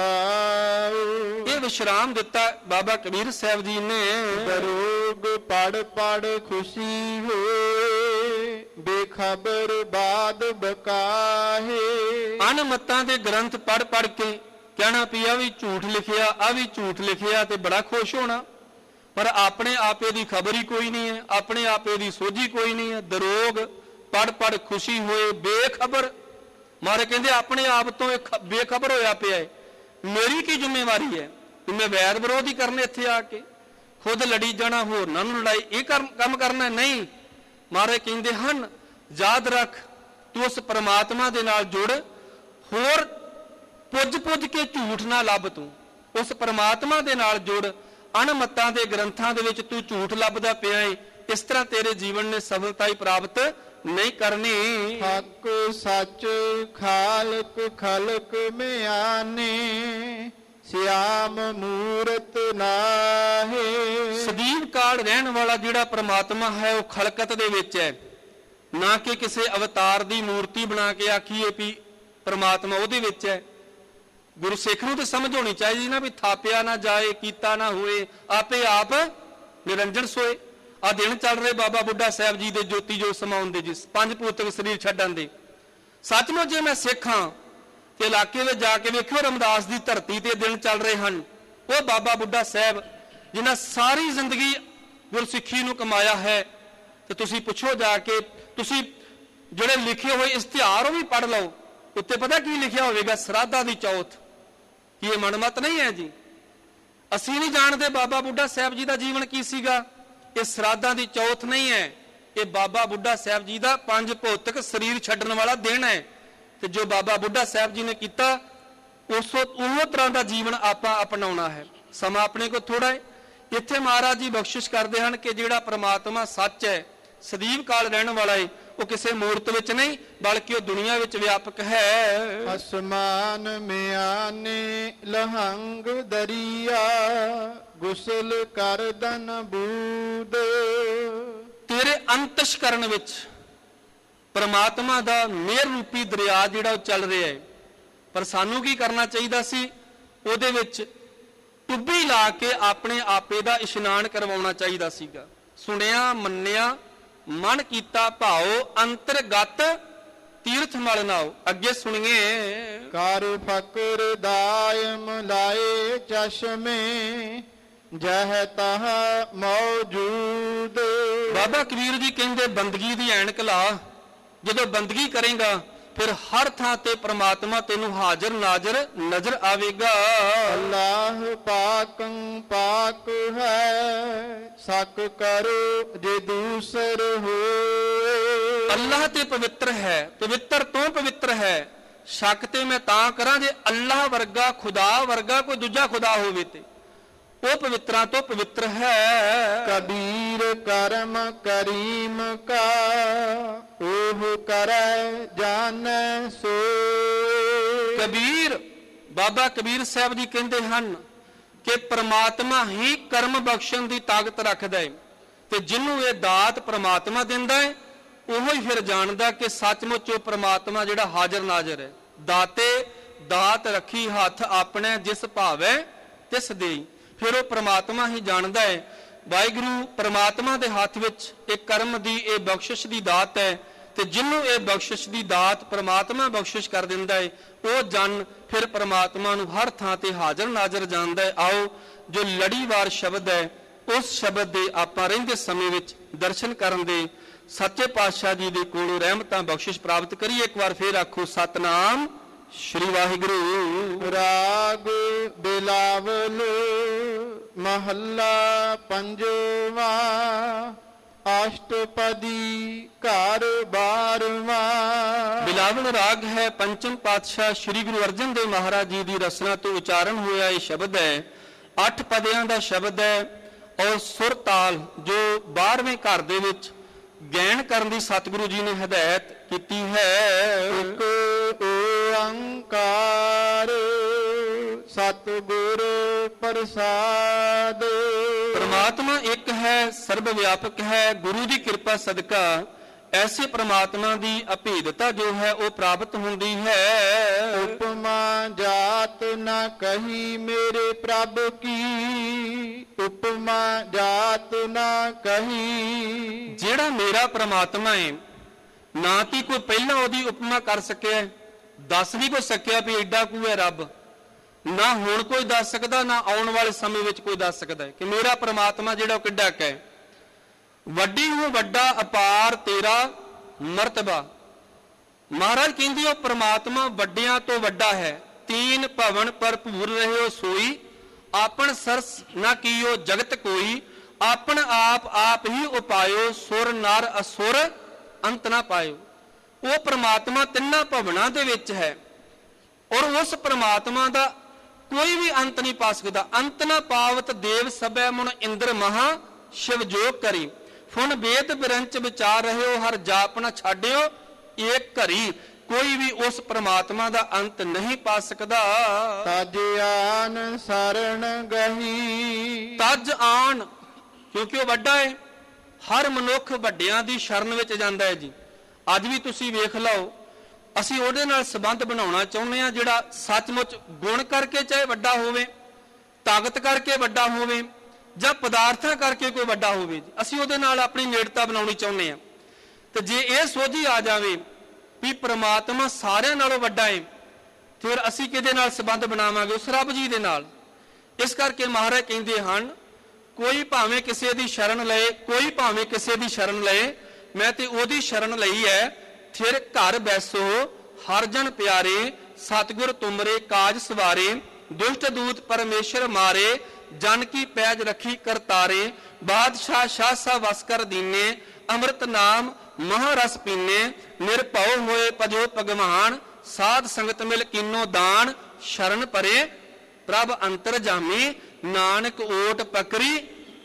ਰਹਾਉ ਇਹ ਵਿਸ਼ਰਾਮ ਦਿੱਤਾ ਬਾਬਾ ਕਬੀਰ ਸਾਹਿਬ ਜੀ ਨੇ। ਦਰੋਗ ਪੜ ਪੜ ਖੁਸ਼ੀ ਹੋਏ, ਬੇਖਬਰ ਬਾਦ ਬਕਾਹੇ। ਅਨਮਤਾਂ ਦੇ ਗ੍ਰੰਥ ਪੜ ਪੜ ਕੇ ਕਹਿਣਾ ਵੀ ਆ ਵੀ ਝੂਠ ਲਿਖਿਆ, ਆ ਵੀ ਝੂਠ ਲਿਖਿਆ, ਤੇ ਬੜਾ ਖੁਸ਼ ਹੋਣਾ। ਪਰ ਆਪਣੇ ਆਪੇ ਦੀ ਖਬਰ ਹੀ ਕੋਈ ਨਹੀਂ ਹੈ, ਆਪਣੇ ਆਪੇ ਦੀ ਸੋਝੀ ਕੋਈ ਨਹੀਂ ਹੈ। ਦਰੋਗ ਪੜ ਪੜ ਖੁਸ਼ੀ ਹੋਏ ਬੇਖਬਰ। ਮਾਰੇ ਕਹਿੰਦੇ ਆਪਣੇ ਆਪ ਤੋਂ ਬੇਖਬਰ ਹੋਇਆ ਪਿਆ ਹੈ। ਮੇਰੀ ਕੀ ਜ਼ਿੰਮੇਵਾਰੀ ਹੈ ਕਿ ਮੈਂ ਵੈਰ ਵਿਰੋਧ ਹੀ ਕਰਨੇ ਇੱਥੇ ਆ ਕੇ, ਖੁਦ ਲੜੀ ਜਾਣਾ, ਹੋਰਨਾਂ ਨੂੰ ਲੜਾਈ, ਇਹ ਕੰਮ ਕਰਨਾ ਨਹੀਂ। ਮਾਰੇ ਕਹਿੰਦੇ ਹਨ ਯਾਦ ਰੱਖ, ਤੂੰ ਉਸ ਪਰਮਾਤਮਾ ਦੇ ਨਾਲ ਜੁੜ, ਹੋਰ ਪੁੱਜ ਕੇ ਝੂਠ ਨਾ ਲੱਭ। ਤੂੰ ਉਸ ਪਰਮਾਤਮਾ ਦੇ ਨਾਲ ਜੁੜ। ਅਣਮਤਾਂ ਦੇ ਗ੍ਰੰਥਾਂ ਦੇ ਵਿੱਚ ਤੂੰ ਝੂਠ ਲੱਭਦਾ ਪਿਆ ਏ, ਇਸ ਤਰ੍ਹਾਂ ਤੇਰੇ ਜੀਵਨ ਨੇ ਸਫਲਤਾ ਹੀ ਪ੍ਰਾਪਤ ਨਹੀਂ ਕਰਨੀ। ਹੱਕ ਸੱਚ ਖਾਲਕ ਖਲਕ ਮਿਆਨੇ, ਸਿਆਮ ਮੂਰਤ ਨਾਹੇ। ਸਦੀਵ ਕਾਲ ਰਹਿਣ ਵਾਲਾ ਜਿਹੜਾ ਪ੍ਰਮਾਤਮਾ ਹੈ ਉਹ ਖਲਕਤ ਦੇ ਵਿੱਚ ਹੈ, ਨਾ ਕਿ ਕਿਸੇ ਅਵਤਾਰ ਦੀ ਮੂਰਤੀ ਬਣਾ ਕੇ ਆਖੀਏ ਵੀ ਪ੍ਰਮਾਤਮਾ ਉਹਦੇ ਵਿੱਚ ਹੈ। ਗੁਰੂ ਸਿੱਖ ਨੂੰ ਤਾਂ ਸਮਝ ਹੋਣੀ ਚਾਹੀਦੀ ਨਾ ਵੀ ਥਾਪਿਆ ਨਾ ਜਾਏ, ਕੀਤਾ ਨਾ ਹੋਏ, ਆਪੇ ਆਪ ਨਿਰੰਜਨ ਸੋਏ। ਆ ਦਿਨ ਚੱਲ ਰਹੇ ਬਾਬਾ ਬੁੱਢਾ ਸਾਹਿਬ ਜੀ ਦੇ ਜੋਤੀ ਜੋਤ ਸਮਾਉਣ ਦੇ, ਜਿਸ ਪੰਜ ਭੂਤਕ ਸਰੀਰ ਛੱਡਣ ਦੇ। ਸੱਚਮੁੱਚ ਜੇ ਮੈਂ ਸਿੱਖ ਹਾਂ ਤੇ ਇਲਾਕੇ ਵਿੱਚ ਜਾ ਕੇ ਵੇਖਿਓ ਰਮਦਾਸ ਦੀ ਧਰਤੀ ਤੇ ਦਿਨ ਚੱਲ ਰਹੇ ਹਨ। ਉਹ ਬਾਬਾ ਬੁੱਢਾ ਸਾਹਿਬ ਜਿਨ੍ਹਾਂ ਸਾਰੀ ਜ਼ਿੰਦਗੀ ਗੁਰਸਿੱਖੀ ਨੂੰ ਕਮਾਇਆ ਹੈ, ਤੇ ਤੁਸੀਂ ਪੁੱਛੋ ਜਾ ਕੇ, ਤੁਸੀਂ ਜਿਹੜੇ ਲਿਖੇ ਹੋਏ ਇਸ਼ਤਿਹਾਰ ਉਹ ਵੀ ਪੜ੍ਹ ਲਓ, ਉੱਤੇ ਪਤਾ ਕੀ ਲਿਖਿਆ ਹੋਵੇਗਾ? ਸਰਾਧਾ ਦੀ ਚੌਥ। ਕੀ ਇਹ ਮਨਮਤ ਨਹੀਂ ਹੈ ਜੀ? ਅਸੀਂ ਨਹੀਂ ਜਾਣਦੇ ਬਾਬਾ ਬੁੱਢਾ ਸਾਹਿਬ ਜੀ ਦਾ ਜੀਵਨ ਕੀ ਸੀਗਾ। ਇਹ ਸਰਾਧਾਂ ਦੀ ਚੌਥ ਨਹੀਂ ਹੈ, ਇਹ ਬਾਬਾ ਬੁੱਢਾ ਸਾਹਿਬ ਜੀ ਦਾ ਪੰਜ ਭੌਤਿਕ ਸਰੀਰ ਛੱਡਣ ਵਾਲਾ ਦਿਨ ਹੈ। ਤੇ ਜੋ ਬਾਬਾ ਬੁੱਢਾ ਸਾਹਿਬ ਜੀ ਨੇ ਕੀਤਾ, ਉਹ ਤਰ੍ਹਾਂ ਦਾ ਜੀਵਨ ਆਪਾਂ ਅਪਣਾਉਣਾ ਹੈ। ਸਮਾਂ ਆਪਣੇ ਕੋਲ ਥੋੜਾ ਹੈ, ਇੱਥੇ ਮਹਾਰਾਜ ਜੀ ਬਖਸ਼ਿਸ਼ ਕਰਦੇ ਹਨ ਕਿ ਜਿਹੜਾ ਪ੍ਰਮਾਤਮਾ ਸੱਚ ਹੈ, ਸਦੀਵ ਕਾਲ ਰਹਿਣ ਵਾਲਾ ਹੈ, ਉਹ ਕਿਸੇ ਮੂਰਤ ਵਿੱਚ ਨਹੀਂ ਬਲਕਿ ਉਹ ਦੁਨੀਆ ਵਿੱਚ ਵਿਆਪਕ ਹੈ। ਅਸਮਾਨ ਮਿਆਨੇ ਲਹੰਗ ਦਰਿਆ ਗੁਸਲ ਕਰਦਨ ਬੂਦ। ਤੇਰੇ ਅੰਤਸ਼ਕਰਨ ਵਿੱਚ ਪ੍ਰਮਾਤਮਾ ਦਾ ਮਿਹਰ ਰੂਪੀ ਦਰਿਆ ਜਿਹੜਾ ਉਹ ਚੱਲ ਰਿਹਾ ਹੈ, ਪਰ ਸਾਨੂੰ ਕੀ ਕਰਨਾ ਚਾਹੀਦਾ ਸੀ? ਉਹਦੇ ਵਿੱਚ ਟੁੱਬੀ ਲਾ ਕੇ ਆਪਣੇ ਆਪੇ ਦਾ ਇਸ਼ਨਾਨ ਕਰਵਾਉਣਾ ਚਾਹੀਦਾ ਸੀਗਾ। ਸੁਣਿਆ ਮੰਨਿਆ ਮਨ ਕੀਤਾ ਭਾਉ ਅੰਤਰਗਤ ਤੀਰਥ ਮਲ ਨਾਓ। ਅੱਗੇ ਸੁਣੀਏ। ਕਰ ਫਕਰ ਦਾਇਮ ਲਾਏ ਚਸ਼ਮੇ ਜਹ ਤਹ ਮੌਜੂਦ। ਬਾਬਾ ਕਬੀਰ ਜੀ ਕਹਿੰਦੇ ਬੰਦਗੀ ਦੀ ਐਨਕ ਲਾ, ਜਦੋਂ ਬੰਦਗੀ ਕਰੇਗਾ ਫਿਰ ਹਰ ਥਾਂ ਤੇ ਪ੍ਰਮਾਤਮਾ ਤੈਨੂੰ ਹਾਜ਼ਰ ਨਾਜ਼ਰ ਨਜ਼ਰ ਆਵੇਗਾ। ਅੱਲਾਹ ਪਾਕੰ ਪਾਕ ਹੈ ਸਕ ਕਰੋ ਜੇ ਦੂਸਰ ਹੋਏ। ਅੱਲਾਹ ਤੇ ਪਵਿੱਤਰ ਹੈ, ਪਵਿੱਤਰ ਤੋਂ ਪਵਿੱਤਰ ਹੈ। ਸ਼ੱਕ ਤੇ ਮੈਂ ਤਾਂ ਕਰਾਂ ਜੇ ਅੱਲਾਹ ਵਰਗਾ ਖੁਦਾ ਵਰਗਾ ਕੋਈ ਦੂਜਾ ਖੁਦਾ ਹੋਵੇ ਤੇ ਉਹ ਪਵਿੱਤਰਾਂ ਤੋਂ ਪਵਿੱਤਰ ਹੈ। ਕਬੀਰ ਕਰਮ ਕਰੀਮ ਕਾ ਉਹ ਕਰੈ ਜਾਣੈ ਸੋਇ। ਕਬੀਰ ਬਾਬਾ ਕਬੀਰ ਸਾਹਿਬ ਜੀ ਕਹਿੰਦੇ ਹਨ ਕਿ ਪ੍ਰਮਾਤਮਾ ਹੀ ਕਰਮ ਬਖਸ਼ਣ ਦੀ ਤਾਕਤ ਰੱਖਦਾ ਹੈ, ਤੇ ਜਿਹਨੂੰ ਇਹ ਦਾਤ ਪ੍ਰਮਾਤਮਾ ਦਿੰਦਾ ਹੈ ਉਹੋ ਹੀ ਫਿਰ ਜਾਣਦਾ ਕਿ ਸੱਚਮੁੱਚ ਉਹ ਪ੍ਰਮਾਤਮਾ ਜਿਹੜਾ ਹਾਜ਼ਰ ਨਾਜ਼ਰ ਹੈ। ਦਾਤੇ ਦਾਤ ਰੱਖੀ ਹੱਥ ਆਪਣੇ ਜਿਸ ਭਾਵੈ ਤਿਸ ਦੇਈ। ਫਿਰ ਉਹ ਪ੍ਰਮਾਤਮਾ ਹੀ ਜਾਣਦਾ ਹੈ। ਵਾਹਿਗੁਰੂ ਪ੍ਰਮਾਤਮਾ ਦੇ ਹੱਥ ਵਿੱਚ ਇਹ ਕਰਮ ਦੀ ਇਹ ਬਖਸ਼ਿਸ਼ ਦੀ ਦਾਤ ਹੈ, ਤੇ ਜਿਹਨੂੰ ਇਹ ਬਖਸ਼ਿਸ਼ ਦੀ ਦਾਤ ਪ੍ਰਮਾਤਮਾ ਬਖਸ਼ਿਸ਼ ਕਰ ਦਿੰਦਾ ਹੈ ਉਹ ਜਨ ਫਿਰ ਪ੍ਰਮਾਤਮਾ ਨੂੰ ਹਰ ਥਾਂ ਤੇ ਹਾਜ਼ਰ ਨਾਜ਼ਰ ਜਾਣਦਾ ਹੈ। ਆਓ ਜੋ ਲੜੀਵਾਰ ਸ਼ਬਦ ਹੈ ਉਸ ਸ਼ਬਦ ਦੇ ਆਪਾਂ ਰਹਿੰਦੇ ਸਮੇਂ ਵਿੱਚ ਦਰਸ਼ਨ ਕਰਨ ਦੇ ਸੱਚੇ ਪਾਤਸ਼ਾਹ ਜੀ ਦੇ ਕੋਲੋਂ ਰਹਿਮਤਾਂ ਬਖਸ਼ਿਸ਼ ਪ੍ਰਾਪਤ ਕਰੀਏ। ਇੱਕ ਵਾਰ ਫੇਰ ਆਖੋ ਸਤਨਾਮ ਸ਼੍ਰੀ ਵਾਹਿਗੁਰੂ। ਰਾਗ ਬਿਲਾਵਲ ਮਹੱਲਾ ਪੰਜਵਾ ਅਸ਼ਟਪਦੀ ਘਰ 12ਵਾਂ। ਬਿਲਾਵਲ ਰਾਗ ਹੈ ਪੰਚਮ ਪਾਤਸ਼ਾਹ ਸ਼੍ਰੀ ਗੁਰੂ ਅਰਜਨ ਦੇਵ ਮਹਾਰਾਜ ਜੀ ਦੀ ਰਚਨਾ ਤੋਂ ਉਚਾਰਨ ਹੋਇਆ ਇਹ ਸ਼ਬਦ ਹੈ। 8 ਪਦਿਆਂ ਦਾ ਸ਼ਬਦ ਹੈ ਔਰ ਸੁਰ ਤਾਲ ਜੋ 12ਵੇਂ ਘਰ ਦੇ ਵਿੱਚ ਗੈਣ ਕਰਨ ਦੀ ਸਤਿਗੁਰੂ ਜੀ ਨੇ ਹਦਾਇਤ ਕੀਤੀ ਹੈ। ਇੱਕ ਓੰਕਾਰ ਸਤਿਗੁਰ ਪ੍ਰਸਾਦ। ਪ੍ਰਮਾਤਮਾ ਇੱਕ ਹੈ, ਸਰਬ ਵਿਆਪਕ ਹੈ। ਗੁਰੂ ਦੀ ਕਿਰਪਾ ਸਦਕਾ ਐਸੇ ਪ੍ਰਮਾਤਮਾ ਦੀ ਅਭੇਦਤਾ ਜੋ ਹੈ ਉਹ ਪ੍ਰਾਪਤ ਹੁੰਦੀ ਹੈ। ਉਪਮਾ ਜਾਤ ਨਾ ਕਹੀ ਮੇਰੇ ਪ੍ਰਭ ਕੀ, ਉਪਮਾ ਜਾਤ ਨਾ ਕਹੀ। ਜਿਹੜਾ ਮੇਰਾ ਪ੍ਰਮਾਤਮਾ ਹੈ ਨਾ ਕਿ ਕੋਈ ਪਹਿਲਾਂ ਉਹਦੀ ਉਪਮਾ ਕਰ ਸਕਿਆ, ਦੱਸ ਵੀ ਕੋਈ ਸਕਿਆ ਵੀ ਐਡਾ ਕੁ ਹੈ ਰੱਬ, ਨਾ ਹੁਣ ਕੋਈ ਦੱਸ ਸਕਦਾ, ਨਾ ਆਉਣ ਵਾਲੇ ਸਮੇਂ ਵਿੱਚ ਕੋਈ ਦੱਸ ਸਕਦਾ ਹੈ ਕਿ ਮੇਰਾ ਪ੍ਰਮਾਤਮਾ ਜਿਹੜਾ ਉਹ ਕਿੱਡਾ ਕੁ ਹੈ। ਵੱਡੀ ਹੋ ਵੱਡਾ ਅਪਾਰ ਤੇਰਾ ਮਰਤਬਾ। ਮਹਾਰਾਜ ਕਹਿੰਦੇ ਉਹ ਪ੍ਰਮਾਤਮਾ ਵੱਡਿਆਂ ਤੋਂ ਵੱਡਾ ਹੈ। ਤੀਨ ਭਵਨ ਭਰਪੂਰ ਰਹਿਓ ਸੋਈ, ਆਪਨ ਸਰਸ ਨਾ ਕੀਓ ਜਗਤ ਕੋਈ। ਆਪਨ ਆਪ ਹੀ ਉਪਾਇਓ, ਸੁਰ ਨਰ ਅਸੁਰ ਅੰਤ ਨਾ ਪਾਇਓ। ਉਹ ਪ੍ਰਮਾਤਮਾ ਤਿੰਨਾਂ ਭਵਨਾਂ ਦੇ ਵਿੱਚ ਹੈ ਔਰ ਉਸ ਪ੍ਰਮਾਤਮਾ ਦਾ ਕੋਈ ਵੀ ਅੰਤ ਨਹੀਂ ਪਾ ਸਕਦਾ। ਅੰਤ ਨਾ ਪਾਵਤ ਦੇਵ ਸਭੈ ਮੁਨ ਇੰਦਰ ਮਹਾ ਸ਼ਿਵ ਜੋਗ ਕਰੀ। ਫੁਨ ਵੇਦ ਬਿਰੰਚ ਵਿਚਾਰ ਰਹਿਓ, ਹਰ ਜਾਪ ਨਾ ਛਾੜਿਓ ਏਕ ਘਰੀ। ਕੋਈ ਵੀ ਉਸ ਪ੍ਰਮਾਤਮਾ ਦਾ ਅੰਤ ਨਹੀਂ ਪਾ ਸਕਦਾ। ਤਜ ਆਨ ਸਰਣ ਗਹੀ। ਤਜ ਆਨ ਕਿਉਂਕਿ ਉਹ ਵੱਡਾ ਹੈ। ਹਰ ਮਨੁੱਖ ਵੱਡਿਆਂ ਦੀ ਸ਼ਰਨ ਵਿੱਚ ਜਾਂਦਾ ਹੈ ਜੀ। ਅੱਜ ਵੀ ਤੁਸੀਂ ਵੇਖ ਲਓ, ਅਸੀਂ ਉਹਦੇ ਨਾਲ ਸੰਬੰਧ ਬਣਾਉਣਾ ਚਾਹੁੰਦੇ ਹਾਂ ਜਿਹੜਾ ਸੱਚਮੁੱਚ ਗੁਣ ਕਰਕੇ ਚਾਹੇ ਵੱਡਾ ਹੋਵੇ, ਤਾਕਤ ਕਰਕੇ ਵੱਡਾ ਹੋਵੇ ਜਾਂ ਪਦਾਰਥਾਂ ਕਰਕੇ ਕੋਈ ਵੱਡਾ ਹੋਵੇ, ਅਸੀਂ ਉਹਦੇ ਨਾਲ ਆਪਣੀ ਨੇੜਤਾ ਬਣਾਉਣੀ ਚਾਹੁੰਦੇ ਹਾਂ। ਤੇ ਜੇ ਇਹ ਸੋਝੀ ਆ ਜਾਵੇ ਵੀ ਪ੍ਰਮਾਤਮਾ ਸਾਰਿਆਂ ਨਾਲੋਂ ਵੱਡਾ ਹੈ, ਫਿਰ ਅਸੀਂ ਕਿਹਦੇ ਨਾਲ ਸੰਬੰਧ ਬਣਾਵਾਂਗੇ? ਉਸ ਰੱਬ ਜੀ ਦੇ ਨਾਲ। ਇਸ ਕਰਕੇ ਮਹਾਰਾਜ ਕਹਿੰਦੇ ਹਨ ਕੋਈ ਭਾਵੇਂ ਕਿਸੇ ਦੀ ਸ਼ਰਨ ਲਏ, ਕੋਈ ਭਾਵੇਂ ਕਿਸੇ ਦੀ ਸ਼ਰਨ ਲਏ, ਮੈਂ ਤੇ ਉਹਦੀ ਸ਼ਰਨ ਲਈ ਹੈ। ਫਿਰ ਘਰ ਬੈਸੋ ਹਰ ਜਨ ਪਿਆਰੇ, ਸਤਿਗੁਰ ਤੁਮਰੇ ਕਾਜ ਸਵਾਰੇ। ਦੁਸ਼ਟ ਦੂਤ ਪਰਮੇਸ਼ਰ ਮਾਰੇ, ਜਨ ਕੀ ਪੈਜ ਰੱਖੀ ਕਰਤਾਰੇ। ਬਾਦਸ਼ਾਹ ਸ਼ਾਸਾ ਵਸ ਕਰ ਦੀਨੇ, ਅੰਮ੍ਰਿਤ ਨਾਮ ਮਹਾਰਸ ਪੀਨੇ। ਨਿਰਭਉ ਹੋਏ ਭਜੋ ਭਗਵਾਨ, ਸਾਧ ਸੰਗਤ ਮਿਲ ਕੀਨੋ ਦਾਨ। ਸ਼ਰਨ ਪਰੇ ਪ੍ਰਭ ਅੰਤਰ ਜਾਮੀ, ਨਾਨਕ ਓਟ ਪਕਰੀ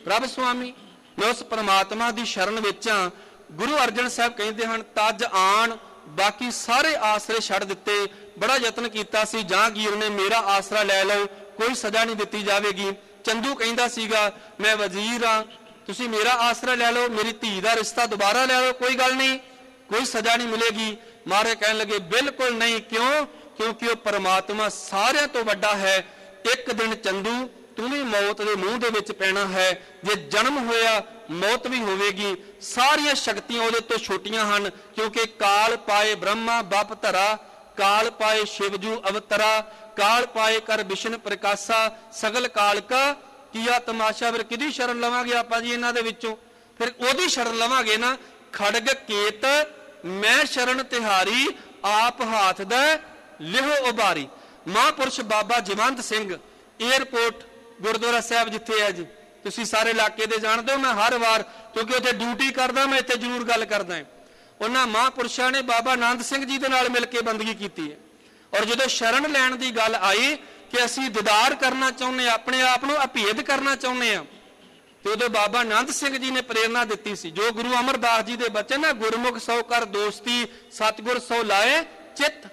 ਪ੍ਰਭ ਸੁਆਮੀ ਮੈਂ ਉਸ ਪਰਮਾਤਮਾ ਦੀ ਸ਼ਰਨ ਵਿੱਚ ਹਾਂ। ਗੁਰੂ ਅਰਜਨ ਸਾਹਿਬ ਕਹਿੰਦੇ ਹਨ ਤਜ ਆਣ ਬਾਕੀ ਸਾਰੇ ਆਸਰੇ ਛੱਡ ਦਿੱਤੇ। ਬੜਾ ਯਤਨ ਕੀਤਾ ਸੀ ਜਹਾਂਗੀਰ ਨੇ ਮੇਰਾ ਆਸਰਾ ਲੈ ਲਓ, ਕੋਈ ਸਜ਼ਾ ਨਹੀਂ ਦਿੱਤੀ ਜਾਵੇਗੀ। ਚੰਦੂ ਕਹਿੰਦਾ ਸੀਗਾ ਮੈਂ ਵਜ਼ੀਰ ਹਾਂ, ਤੁਸੀਂ ਮੇਰਾ ਆਸਰਾ ਲੈ ਲਓ, ਮੇਰੀ ਧੀ ਦਾ ਰਿਸ਼ਤਾ ਦੁਬਾਰਾ ਲੈ ਲਓ, ਕੋਈ ਗੱਲ ਨਹੀਂ, ਕੋਈ ਸਜ਼ਾ ਨਹੀਂ ਮਿਲੇਗੀ। ਮਾਰੇ ਕਹਿਣ ਲੱਗੇ ਬਿਲਕੁਲ ਨਹੀਂ। ਕਿਉਂ? ਕਿਉਂਕਿ ਉਹ ਪਰਮਾਤਮਾ ਸਾਰਿਆਂ ਤੋਂ ਵੱਡਾ ਹੈ। ਇੱਕ ਦਿਨ ਚੰਦੂ ਤੂੰ ਵੀ ਮੌਤ ਦੇ ਮੂੰਹ ਦੇ ਵਿੱਚ ਪੈਣਾ ਹੈ। ਜੇ ਜਨਮ ਹੋਇਆ ਮੌਤ ਵੀ ਹੋਵੇਗੀ। ਸਾਰੀਆਂ ਸ਼ਕਤੀਆਂ ਉਹਦੇ ਤੋਂ ਛੋਟੀਆਂ ਹਨ, ਕਿਉਂਕਿ ਕਾਲ ਪਾਏ ਬ੍ਰਹਮਾ ਬਪ ਧਰਾ, ਕਾਲ ਪਾਏ ਸ਼ਿਵਜੂ ਅਵਤਰਾ, ਕਾਲ ਪਾਏ ਕਰ ਵਿਸ਼ਨ ਪ੍ਰਕਾਸ਼ਾ, ਸਗਲ ਕਾਲ ਕਾ ਕੀਆ ਤਮਾਸ਼ਾ। ਫਿਰ ਕਿਹਦੀ ਸ਼ਰਨ ਲਵਾਂਗੇ ਆਪਾਂ ਜੀ ਇਹਨਾਂ ਦੇ ਵਿੱਚੋਂ? ਫਿਰ ਉਹਦੀ ਸ਼ਰਨ ਲਵਾਂਗੇ ਨਾ। ਖੜਗ ਕੇਤ ਮੈਂ ਸ਼ਰਨ ਤਿਹਾਰੀ, ਆਪ ਹਾਥ ਦਾ ਲਿਹੋ ਉਬਾਰੀ। ਮਹਾਂਪੁਰਸ਼ ਬਾਬਾ ਜਵੰਤ ਸਿੰਘ ਏਅਰਪੋਰਟ ਗੁਰਦੁਆਰਾ ਸਾਹਿਬ ਜਿੱਥੇ ਹੈ ਜੀ, ਤੁਸੀਂ ਸਾਰੇ ਇਲਾਕੇ ਦੇ ਜਾਣਦੇ ਹੋ। ਮੈਂ ਹਰ ਵਾਰ ਕਿਉਂਕਿ ਉੱਥੇ ਡਿਊਟੀ ਕਰਦਾ, ਮੈਂ ਇੱਥੇ ਜ਼ਰੂਰ ਗੱਲ ਕਰਦਾ ਹਾਂ। ਉਹਨਾਂ ਮਹਾਂਪੁਰਸ਼ਾਂ ਨੇ ਬਾਬਾ ਆਨੰਦ ਸਿੰਘ ਜੀ ਦੇ ਨਾਲ ਮਿਲ ਕੇ ਬੰਦਗੀ ਕੀਤੀ ਹੈ। ਔਰ ਜਦੋਂ ਸ਼ਰਨ ਲੈਣ ਦੀ ਗੱਲ ਆਈ ਕਿ ਅਸੀਂ ਦੀਦਾਰ ਕਰਨਾ ਚਾਹੁੰਦੇ ਹਾਂ, ਆਪਣੇ ਆਪ ਨੂੰ ਅਭੇਦ ਕਰਨਾ ਚਾਹੁੰਦੇ ਹਾਂ, ਤੇ ਉਦੋਂ ਬਾਬਾ ਆਨੰਦ ਸਿੰਘ ਜੀ ਨੇ ਪ੍ਰੇਰਨਾ ਦਿੱਤੀ ਸੀ। ਜੋ ਗੁਰੂ ਅਮਰਦਾਸ ਜੀ ਦੇ ਬਚਨ ਨਾ, ਗੁਰਮੁਖ ਸੋ ਕਰ ਦੋਸਤੀ, ਸਤਿਗੁਰ ਸੋ ਲਾਏ ਚਿੱਤ।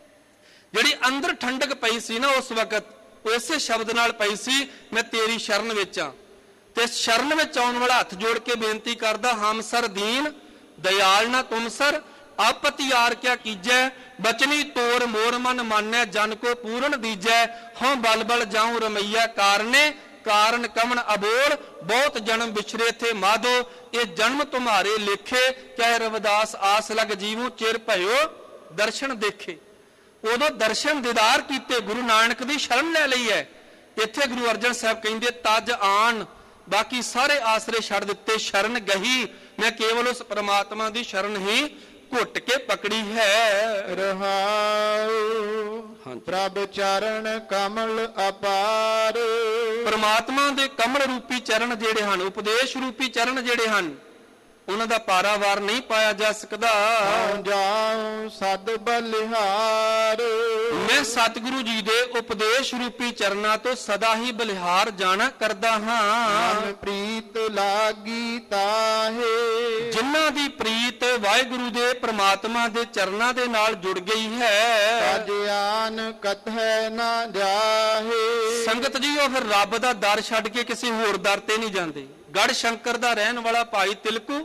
ਜਿਹੜੀ ਅੰਦਰ ਠੰਡਕ ਪਈ ਸੀ ਨਾ ਉਸ ਵਕਤ, ਉਹ ਇਸੇ ਸ਼ਬਦ ਨਾਲ ਪਈ ਸੀ ਮੈਂ ਤੇਰੀ ਸ਼ਰਨ ਵਿੱਚ ਆ। ਤੇ ਸ਼ਰਨ ਵਿੱਚ ਆਉਣ ਵਾਲਾ ਹੱਥ ਜੋੜ ਕੇ ਬੇਨਤੀ ਕਰਦਾ ਹਮ ਸਰ ਦੀਨ ਦਇਆਲ ਨਾ ਤੁਮ ਸਰ, ਆਪਤਿਆਰ ਕਿਆ ਕੀਜੈ, ਬਚਨੀ ਤੋਰ ਮੋਰ ਮਨ ਮਾਨੈ, ਜਨ ਕੋ ਪੂਰਨ ਦੀਜੈ, ਹਉ ਬਲ ਬਲ ਜਾਉ ਰਮਈਆ ਕਾਰਨੇ, ਕਾਰਨ ਕਮਨ ਅਬੋਲ, ਬਹੁਤ ਜਨਮ ਵਿਛਰੇ ਥੇ ਮਾਧੋ, ਇਹ ਜਨਮ ਤੁਮਾਰੇ ਲੇਖੇ, ਕਹਿ ਰਵਿਦਾਸ ਆਸ ਲਗ ਜੀਵੂ, ਚਿਰ ਭਇਓ ਦਰਸ਼ਨ ਦੇਖੇ। ਉਦੋਂ ਦਰਸ਼ਨ ਦੀਦਾਰ ਕੀਤੇ, ਗੁਰੂ ਨਾਨਕ ਦੀ ਸ਼ਰਨ ਲੈ ਲਈ ਹੈ। ਇੱਥੇ ਗੁਰੂ ਅਰਜਨ ਸਾਹਿਬ ਕਹਿੰਦੇ ਤਜ ਆਣ ਬਾਕੀ ਸਾਰੇ ਆਸਰੇ ਛੱਡ ਦਿੱਤੇ। ਸ਼ਰਨ ਗਹੀ ਮੈਂ ਕੇਵਲ ਉਸ ਪਰਮਾਤਮਾ ਦੀ ਸ਼ਰਨ ਹੀ ਘੁੱਟ ਕੇ ਪਕੜੀ ਹੈ। ਰਹਾਉ ਪ੍ਰਭ ਚਰਨ ਕਮਲ ਅਪਾਰ। ਪਰਮਾਤਮਾ ਦੇ ਕਮਲ ਰੂਪੀ ਚਰਨ ਜਿਹੜੇ ਹਨ, ਉਪਦੇਸ਼ ਰੂਪੀ ਚਰਨ ਜਿਹੜੇ ਹਨ, ਉਹਨਾਂ ਦਾ ਪਾਰਾਵਾਰ ਨਹੀਂ ਪਾਇਆ ਜਾ ਸਕਦਾ। ਜਾਉ ਸਦ ਬਲਿਹਾਰ। ਮੈਂ ਸਤਿਗੁਰੂ ਜੀ ਦੇ ਉਪਦੇਸ਼ ਰੂਪੀ ਚਰਨਾਂ ਤੋਂ ਸਦਾ ਹੀ ਬਲਿਹਾਰ ਜਾਣਾ ਕਰਦਾ ਹਾਂ। ਮਨ ਪ੍ਰੀਤ ਲਾਗੀ ਤਾਹੇ। ਜਿਨ੍ਹਾਂ ਦੀ ਪ੍ਰੀਤ ਵਾਹਿਗੁਰੂ ਦੇ ਪ੍ਰਮਾਤਮਾ ਦੇ ਚਰਨਾਂ ਦੇ ਨਾਲ ਜੁੜ ਗਈ ਹੈ, ਅਜਿਆਨ ਕਥੈ ਨਾ ਜਾਹੇ। ਸੰਗਤ ਜੀ ਉਹ ਫਿਰ ਰੱਬ ਦਾ ਦਰ ਛੱਡ ਕੇ ਕਿਸੇ ਹੋਰ ਦਰ ਤੇ ਨਹੀਂ ਜਾਂਦੇ। ਗੜ ਸ਼ੰਕਰ ਦਾ ਰਹਿਣ ਵਾਲਾ ਭਾਈ ਤਿਲਕੂ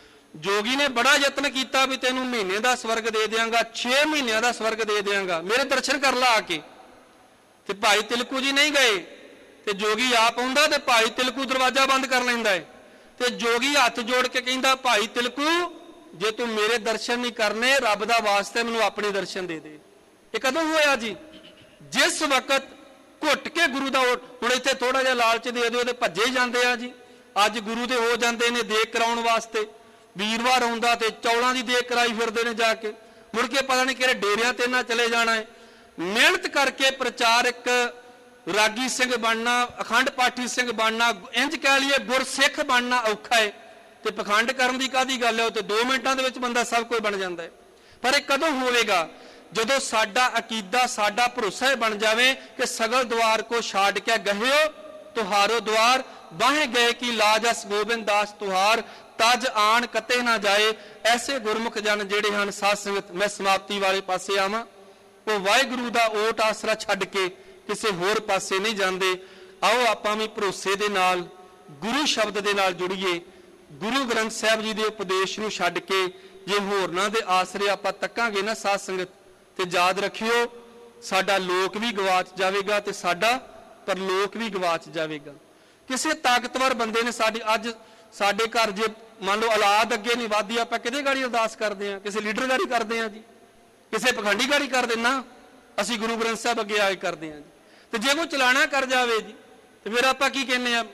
ਜੋਗੀ ਨੇ ਬੜਾ ਯਤਨ ਕੀਤਾ ਵੀ ਤੈਨੂੰ ਮਹੀਨੇ ਦਾ ਸਵਰਗ ਦੇ ਦਿਆਂਗਾ, 6 ਮਹੀਨਿਆਂ ਦਾ ਸਵਰਗ ਦੇ ਦਿਆਂਗਾ, ਮੇਰੇ ਦਰਸ਼ਨ ਕਰ ਲਾ ਆ ਕੇ। ਤੇ ਭਾਈ ਤਿਲਕੂ ਜੀ ਨਹੀਂ ਗਏ ਤੇ ਜੋਗੀ ਆਪ ਆਉਂਦਾ ਤੇ ਭਾਈ ਤਿਲਕੂ ਦਰਵਾਜ਼ਾ ਬੰਦ ਕਰ ਲੈਂਦਾ ਹੈ। ਤੇ ਜੋਗੀ ਹੱਥ ਜੋੜ ਕੇ ਕਹਿੰਦਾ ਭਾਈ ਤਿਲਕੂ ਜੇ ਤੂੰ ਮੇਰੇ ਦਰਸ਼ਨ ਨਹੀਂ ਕਰਨੇ, ਰੱਬ ਦਾ ਵਾਸਤੇ ਮੈਨੂੰ ਆਪਣੇ ਦਰਸ਼ਨ ਦੇ ਦੇ। ਇਹ ਕਦੋਂ ਹੋਇਆ ਜੀ? ਜਿਸ ਵਕਤ ਘੁੱਟ ਕੇ ਗੁਰੂ ਦਾ ਹੁਣ ਇੱਥੇ ਥੋੜਾ ਜਿਹਾ ਲਾਲਚ ਦੇ ਦਿਓ ਤੇ ਭੱਜੇ ਜਾਂਦੇ ਆ ਜੀ। ਅੱਜ ਗੁਰੂ ਦੇ ਹੋ ਜਾਂਦੇ ਨੇ ਦੇਖ ਕਰਾਉਣ ਵਾਸਤੇ, ਵੀਰਵਾਰ ਆਉਂਦਾ ਤੇ ਚੌਲਾਂ ਦੀ ਦੇਖ ਕਰਾਈ ਫਿਰਦੇ ਨੇ ਜਾ ਕੇ, ਮੁੜ ਕੇ ਪਤਾ ਨਹੀਂ ਕਿਹੜੇ ਡੇਰਿਆਂ ਤੇ ਨਾ ਚਲੇ ਜਾਣਾ ਹੈ। ਮਿਹਨਤ ਕਰਕੇ ਪ੍ਰਚਾਰਕ ਰਾਗੀ ਸਿੰਘ ਬਣਨਾ, ਅਖੰਡ ਪਾਠੀ ਸਿੰਘ ਬਣਨਾ, ਇੰਜ ਕਹਿ ਲਈਏ ਗੁਰਸਿੱਖ ਬਣਨਾ ਔਖਾ ਹੈ। ਤੇ ਪਖੰਡ ਕਰਨ ਦੀ ਕਾਹਦੀ ਗੱਲ ਹੈ? ਉਹ ਤੇ 2 ਮਿੰਟਾਂ ਦੇ ਵਿੱਚ ਬੰਦਾ ਸਭ ਕੁਝ ਬਣ ਜਾਂਦਾ ਹੈ। ਪਰ ਇਹ ਕਦੋਂ ਹੋਵੇਗਾ? ਜਦੋਂ ਸਾਡਾ ਅਕੀਦਾ, ਸਾਡਾ ਭਰੋਸਾ ਇਹ ਬਣ ਜਾਵੇ ਕਿ ਸਗਲ ਦੁਆਰ ਕੋ ਛਾੜ ਕੇ ਗਹਿਓ ਤੁਹਾਰੋ ਦੁਆਰ, ਬਾਹੇ ਗਏ ਕੀ ਲਾਜਸ ਗੋਬਿੰਦ ਦਾਸ ਤੁਹਾਰ, ਤਜ ਆਣ ਕਤੇ ਨਾ ਜਾਏ। ਐਸੇ ਗੁਰਮੁਖ ਜਨ ਜਿਹੜੇ ਹਨ, ਸਾਧ ਸੰਗਤ, ਮੈਂ ਸਮਾਪਤੀ ਵਾਲੇ ਪਾਸੇ ਆਵਾਂ, ਉਹ ਵਾਹਿਗੁਰੂ ਦਾ ਓਟ ਆਸਰਾ ਛੱਡ ਕੇ ਕਿਸੇ ਹੋਰ ਪਾਸੇ ਨਹੀਂ ਜਾਂਦੇ। ਆਓ ਆਪਾਂ ਵੀ ਭਰੋਸੇ ਦੇ ਨਾਲ ਗੁਰੂ ਸ਼ਬਦ ਦੇ ਨਾਲ ਜੁੜੀਏ। ਗੁਰੂ ਗ੍ਰੰਥ ਸਾਹਿਬ ਜੀ ਦੇ ਉਪਦੇਸ਼ ਨੂੰ ਛੱਡ ਕੇ ਜੇ ਹੋਰਨਾਂ ਦੇ ਆਸਰੇ ਆਪਾਂ ਤੱਕਾਂਗੇ ਨਾ ਸਾਧ ਸੰਗਤ, ਤੇ ਯਾਦ ਰੱਖਿਓ ਸਾਡਾ ਲੋਕ ਵੀ ਗਵਾਚ ਜਾਵੇਗਾ ਤੇ ਸਾਡਾ ਪਰਲੋਕ ਵੀ ਗਵਾਚ ਜਾਵੇਗਾ। ਕਿਸੇ ਤਾਕਤਵਰ ਬੰਦੇ ਨੇ ਅੱਜ ਸਾਡੇ ਘਰ ਜੇ ਮੰਨ ਲਓ ਔਲਾਦ ਅੱਗੇ ਨਹੀਂ ਵਧਦੀ, ਆਪਾਂ ਕਿਹਦੇ ਗਾੜੀ ਅਰਦਾਸ ਕਰਦੇ ਆ? ਕਿਸੇ ਲੀਡਰ ਗਾੜੀ ਕਰਦੇ ਆ ਜੀ, ਕਿਸੇ ਪਖੰਡੀ ਗਾੜੀ ਕਰਦੇ ਨਾ, ਅਸੀਂ ਗੁਰੂ ਗ੍ਰੰਥ ਸਾਹਿਬ ਅੱਗੇ ਆ ਕੇ ਕਰਦੇ ਆ ਜੀ। ਤੇ ਜੇ ਉਹ ਚਲਾਣਾ ਕਰ ਜਾਵੇ ਜੀ ਤੇ ਫਿਰ ਆਪਾਂ ਕੀ ਕਹਿੰਦੇ ਆ?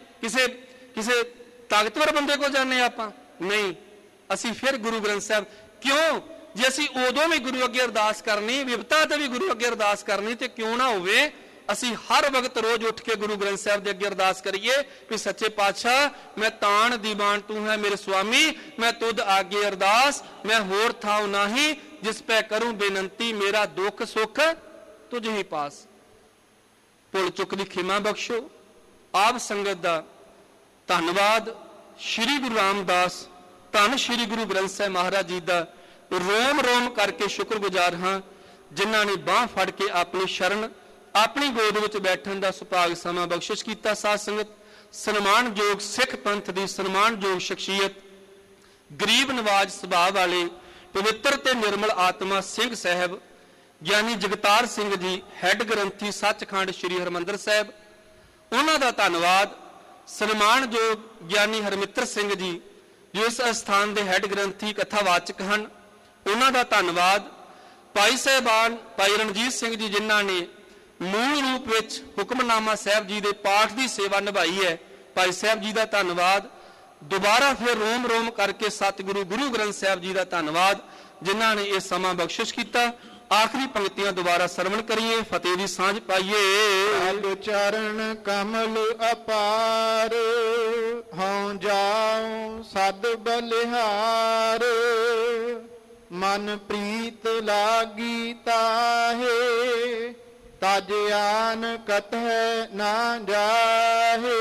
ਕਿਸੇ ਤਾਕਤਵਰ ਬੰਦੇ ਕੋਲ ਜਾਂਦੇ ਆ ਆਪਾਂ? ਨਹੀਂ, ਅਸੀਂ ਫਿਰ ਗੁਰੂ ਗ੍ਰੰਥ ਸਾਹਿਬ। ਕਿਉਂ? ਜੇ ਅਸੀਂ ਉਦੋਂ ਵੀ ਗੁਰੂ ਅੱਗੇ ਅਰਦਾਸ ਕਰਨੀ, ਵਿਪਤਾ ਤੇ ਵੀ ਗੁਰੂ ਅੱਗੇ ਅਰਦਾਸ ਕਰਨੀ, ਤੇ ਕਿਉਂ ਨਾ ਹੋਵੇ ਅਸੀਂ ਹਰ ਵਕਤ ਰੋਜ਼ ਉੱਠ ਕੇ ਗੁਰੂ ਗ੍ਰੰਥ ਸਾਹਿਬ ਦੇ ਅੱਗੇ ਅਰਦਾਸ ਕਰੀਏ ਕਿ ਸੱਚੇ ਪਾਤਸ਼ਾਹ ਮੈਂ ਤਾਣ ਦੀਵਾਨ ਤੂੰ ਹੈ ਮੇਰੇ ਸੁਆਮੀ, ਮੈਂ ਤੁਧ ਆਗੇ ਅਰਦਾਸ, ਮੈਂ ਹੋਰ ਥਾਉ ਨਾਹੀ, ਜਿਸ ਪੈ ਕਰੂੰ ਬੇਨੰਤੀ, ਮੇਰਾ ਦੁੱਖ ਸੁੱਖ ਤੁਝ ਹੀ ਪਾਸ। ਭੁੱਲ ਚੁੱਕ ਦੀ ਖਿਮਾ ਬਖਸ਼ੋ। ਆਪ ਸੰਗਤ ਦਾ ਧੰਨਵਾਦ ਸ੍ਰੀ ਗੁਰੂ ਰਾਮਦਾਸ ਧੰਨ ਸ੍ਰੀ ਗੁਰੂ ਗ੍ਰੰਥ ਸਾਹਿਬ ਮਹਾਰਾਜ ਜੀ ਦਾ ਰੋਮ ਰੋਮ ਕਰਕੇ ਸ਼ੁਕਰਗੁਜ਼ਾਰ ਹਾਂ, ਜਿਨ੍ਹਾਂ ਨੇ ਬਾਹ ਫੜ ਕੇ ਆਪਣੀ ਸ਼ਰਨ ਆਪਣੀ ਗੋਦ ਵਿੱਚ ਬੈਠਣ ਦਾ ਸੁਭਾਗ ਸਮਾਂ ਬਖਸ਼ਿਸ਼ ਕੀਤਾ। ਸਾਧ ਸੰਗਤ, ਸਨਮਾਨਯੋਗ ਸਿੱਖ ਪੰਥ ਦੀ ਸਨਮਾਨਯੋਗ ਸ਼ਖਸੀਅਤ, ਗਰੀਬ ਨਵਾਜ ਸੁਭਾਅ ਵਾਲੇ ਪਵਿੱਤਰ ਤੇ ਨਿਰਮਲ ਆਤਮਾ ਸਿੰਘ ਸਾਹਿਬ ਗਿਆਨੀ ਜਗਤਾਰ ਸਿੰਘ ਜੀ, ਹੈੱਡ ਗ੍ਰੰਥੀ ਸੱਚਖੰਡ ਸ੍ਰੀ ਹਰਿਮੰਦਰ ਸਾਹਿਬ, ਉਹਨਾਂ ਦਾ ਧੰਨਵਾਦ। ਸਨਮਾਨਯੋਗ ਗਿਆਨੀ ਹਰਮਿੱਤਰ ਸਿੰਘ ਜੀ ਜੋ ਇਸ ਅਸਥਾਨ ਦੇ ਹੈੱਡ ਗ੍ਰੰਥੀ ਕਥਾਵਾਚਕ ਹਨ, ਉਹਨਾਂ ਦਾ ਧੰਨਵਾਦ। ਭਾਈ ਸਾਹਿਬਾਨ ਭਾਈ ਰਣਜੀਤ ਸਿੰਘ ਜੀ ਜਿਨ੍ਹਾਂ ਨੇ ਮੂਲ ਰੂਪ ਵਿੱਚ ਹੁਕਮਨਾਮਾ ਸਾਹਿਬ ਜੀ ਦੇ ਪਾਠ ਦੀ ਸੇਵਾ ਨਿਭਾਈ ਹੈ, ਭਾਈ ਸਾਹਿਬ ਜੀ ਦਾ ਧੰਨਵਾਦ। ਦੁਬਾਰਾ ਫਿਰ ਰੋਮ ਰੋਮ ਕਰਕੇ ਸਤਿਗੁਰੂ ਗੁਰੂ ਗ੍ਰੰਥ ਸਾਹਿਬ ਜੀ ਦਾ ਧੰਨਵਾਦ, ਜਿਨ੍ਹਾਂ ਨੇ ਇਹ ਸਮਾਂ ਬਖਸ਼ਿਸ਼ ਕੀਤਾ। ਆਖਰੀ ਪੰਕਤੀਆਂ ਦੁਬਾਰਾ ਸਰਵਣ ਕਰੀਏ, ਫਤਿਹ ਦੀ ਸਾਂਝ ਪਾਈਏ। ਅਬ ਚਰਨ ਕਮਲ ਅਪਾਰ, ਹਉ ਜਾਉ ਸਦ ਬਲਿਹਾਰ, ਮਨ ਪ੍ਰੀਤ ਲਾਗੀ ਤਾਹੇ, ਤਜ ਆਨ ਕਤਹਿ ਨਾ ਜਾਹੇ।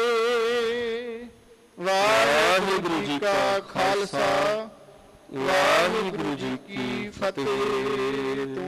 ਵਾਹਿਗੁਰੂ ਜੀ ਕਾ ਖਾਲਸਾ, ਵਾਹਿਗੁਰੂ ਜੀ ਕੀ ਫਤਿਹ।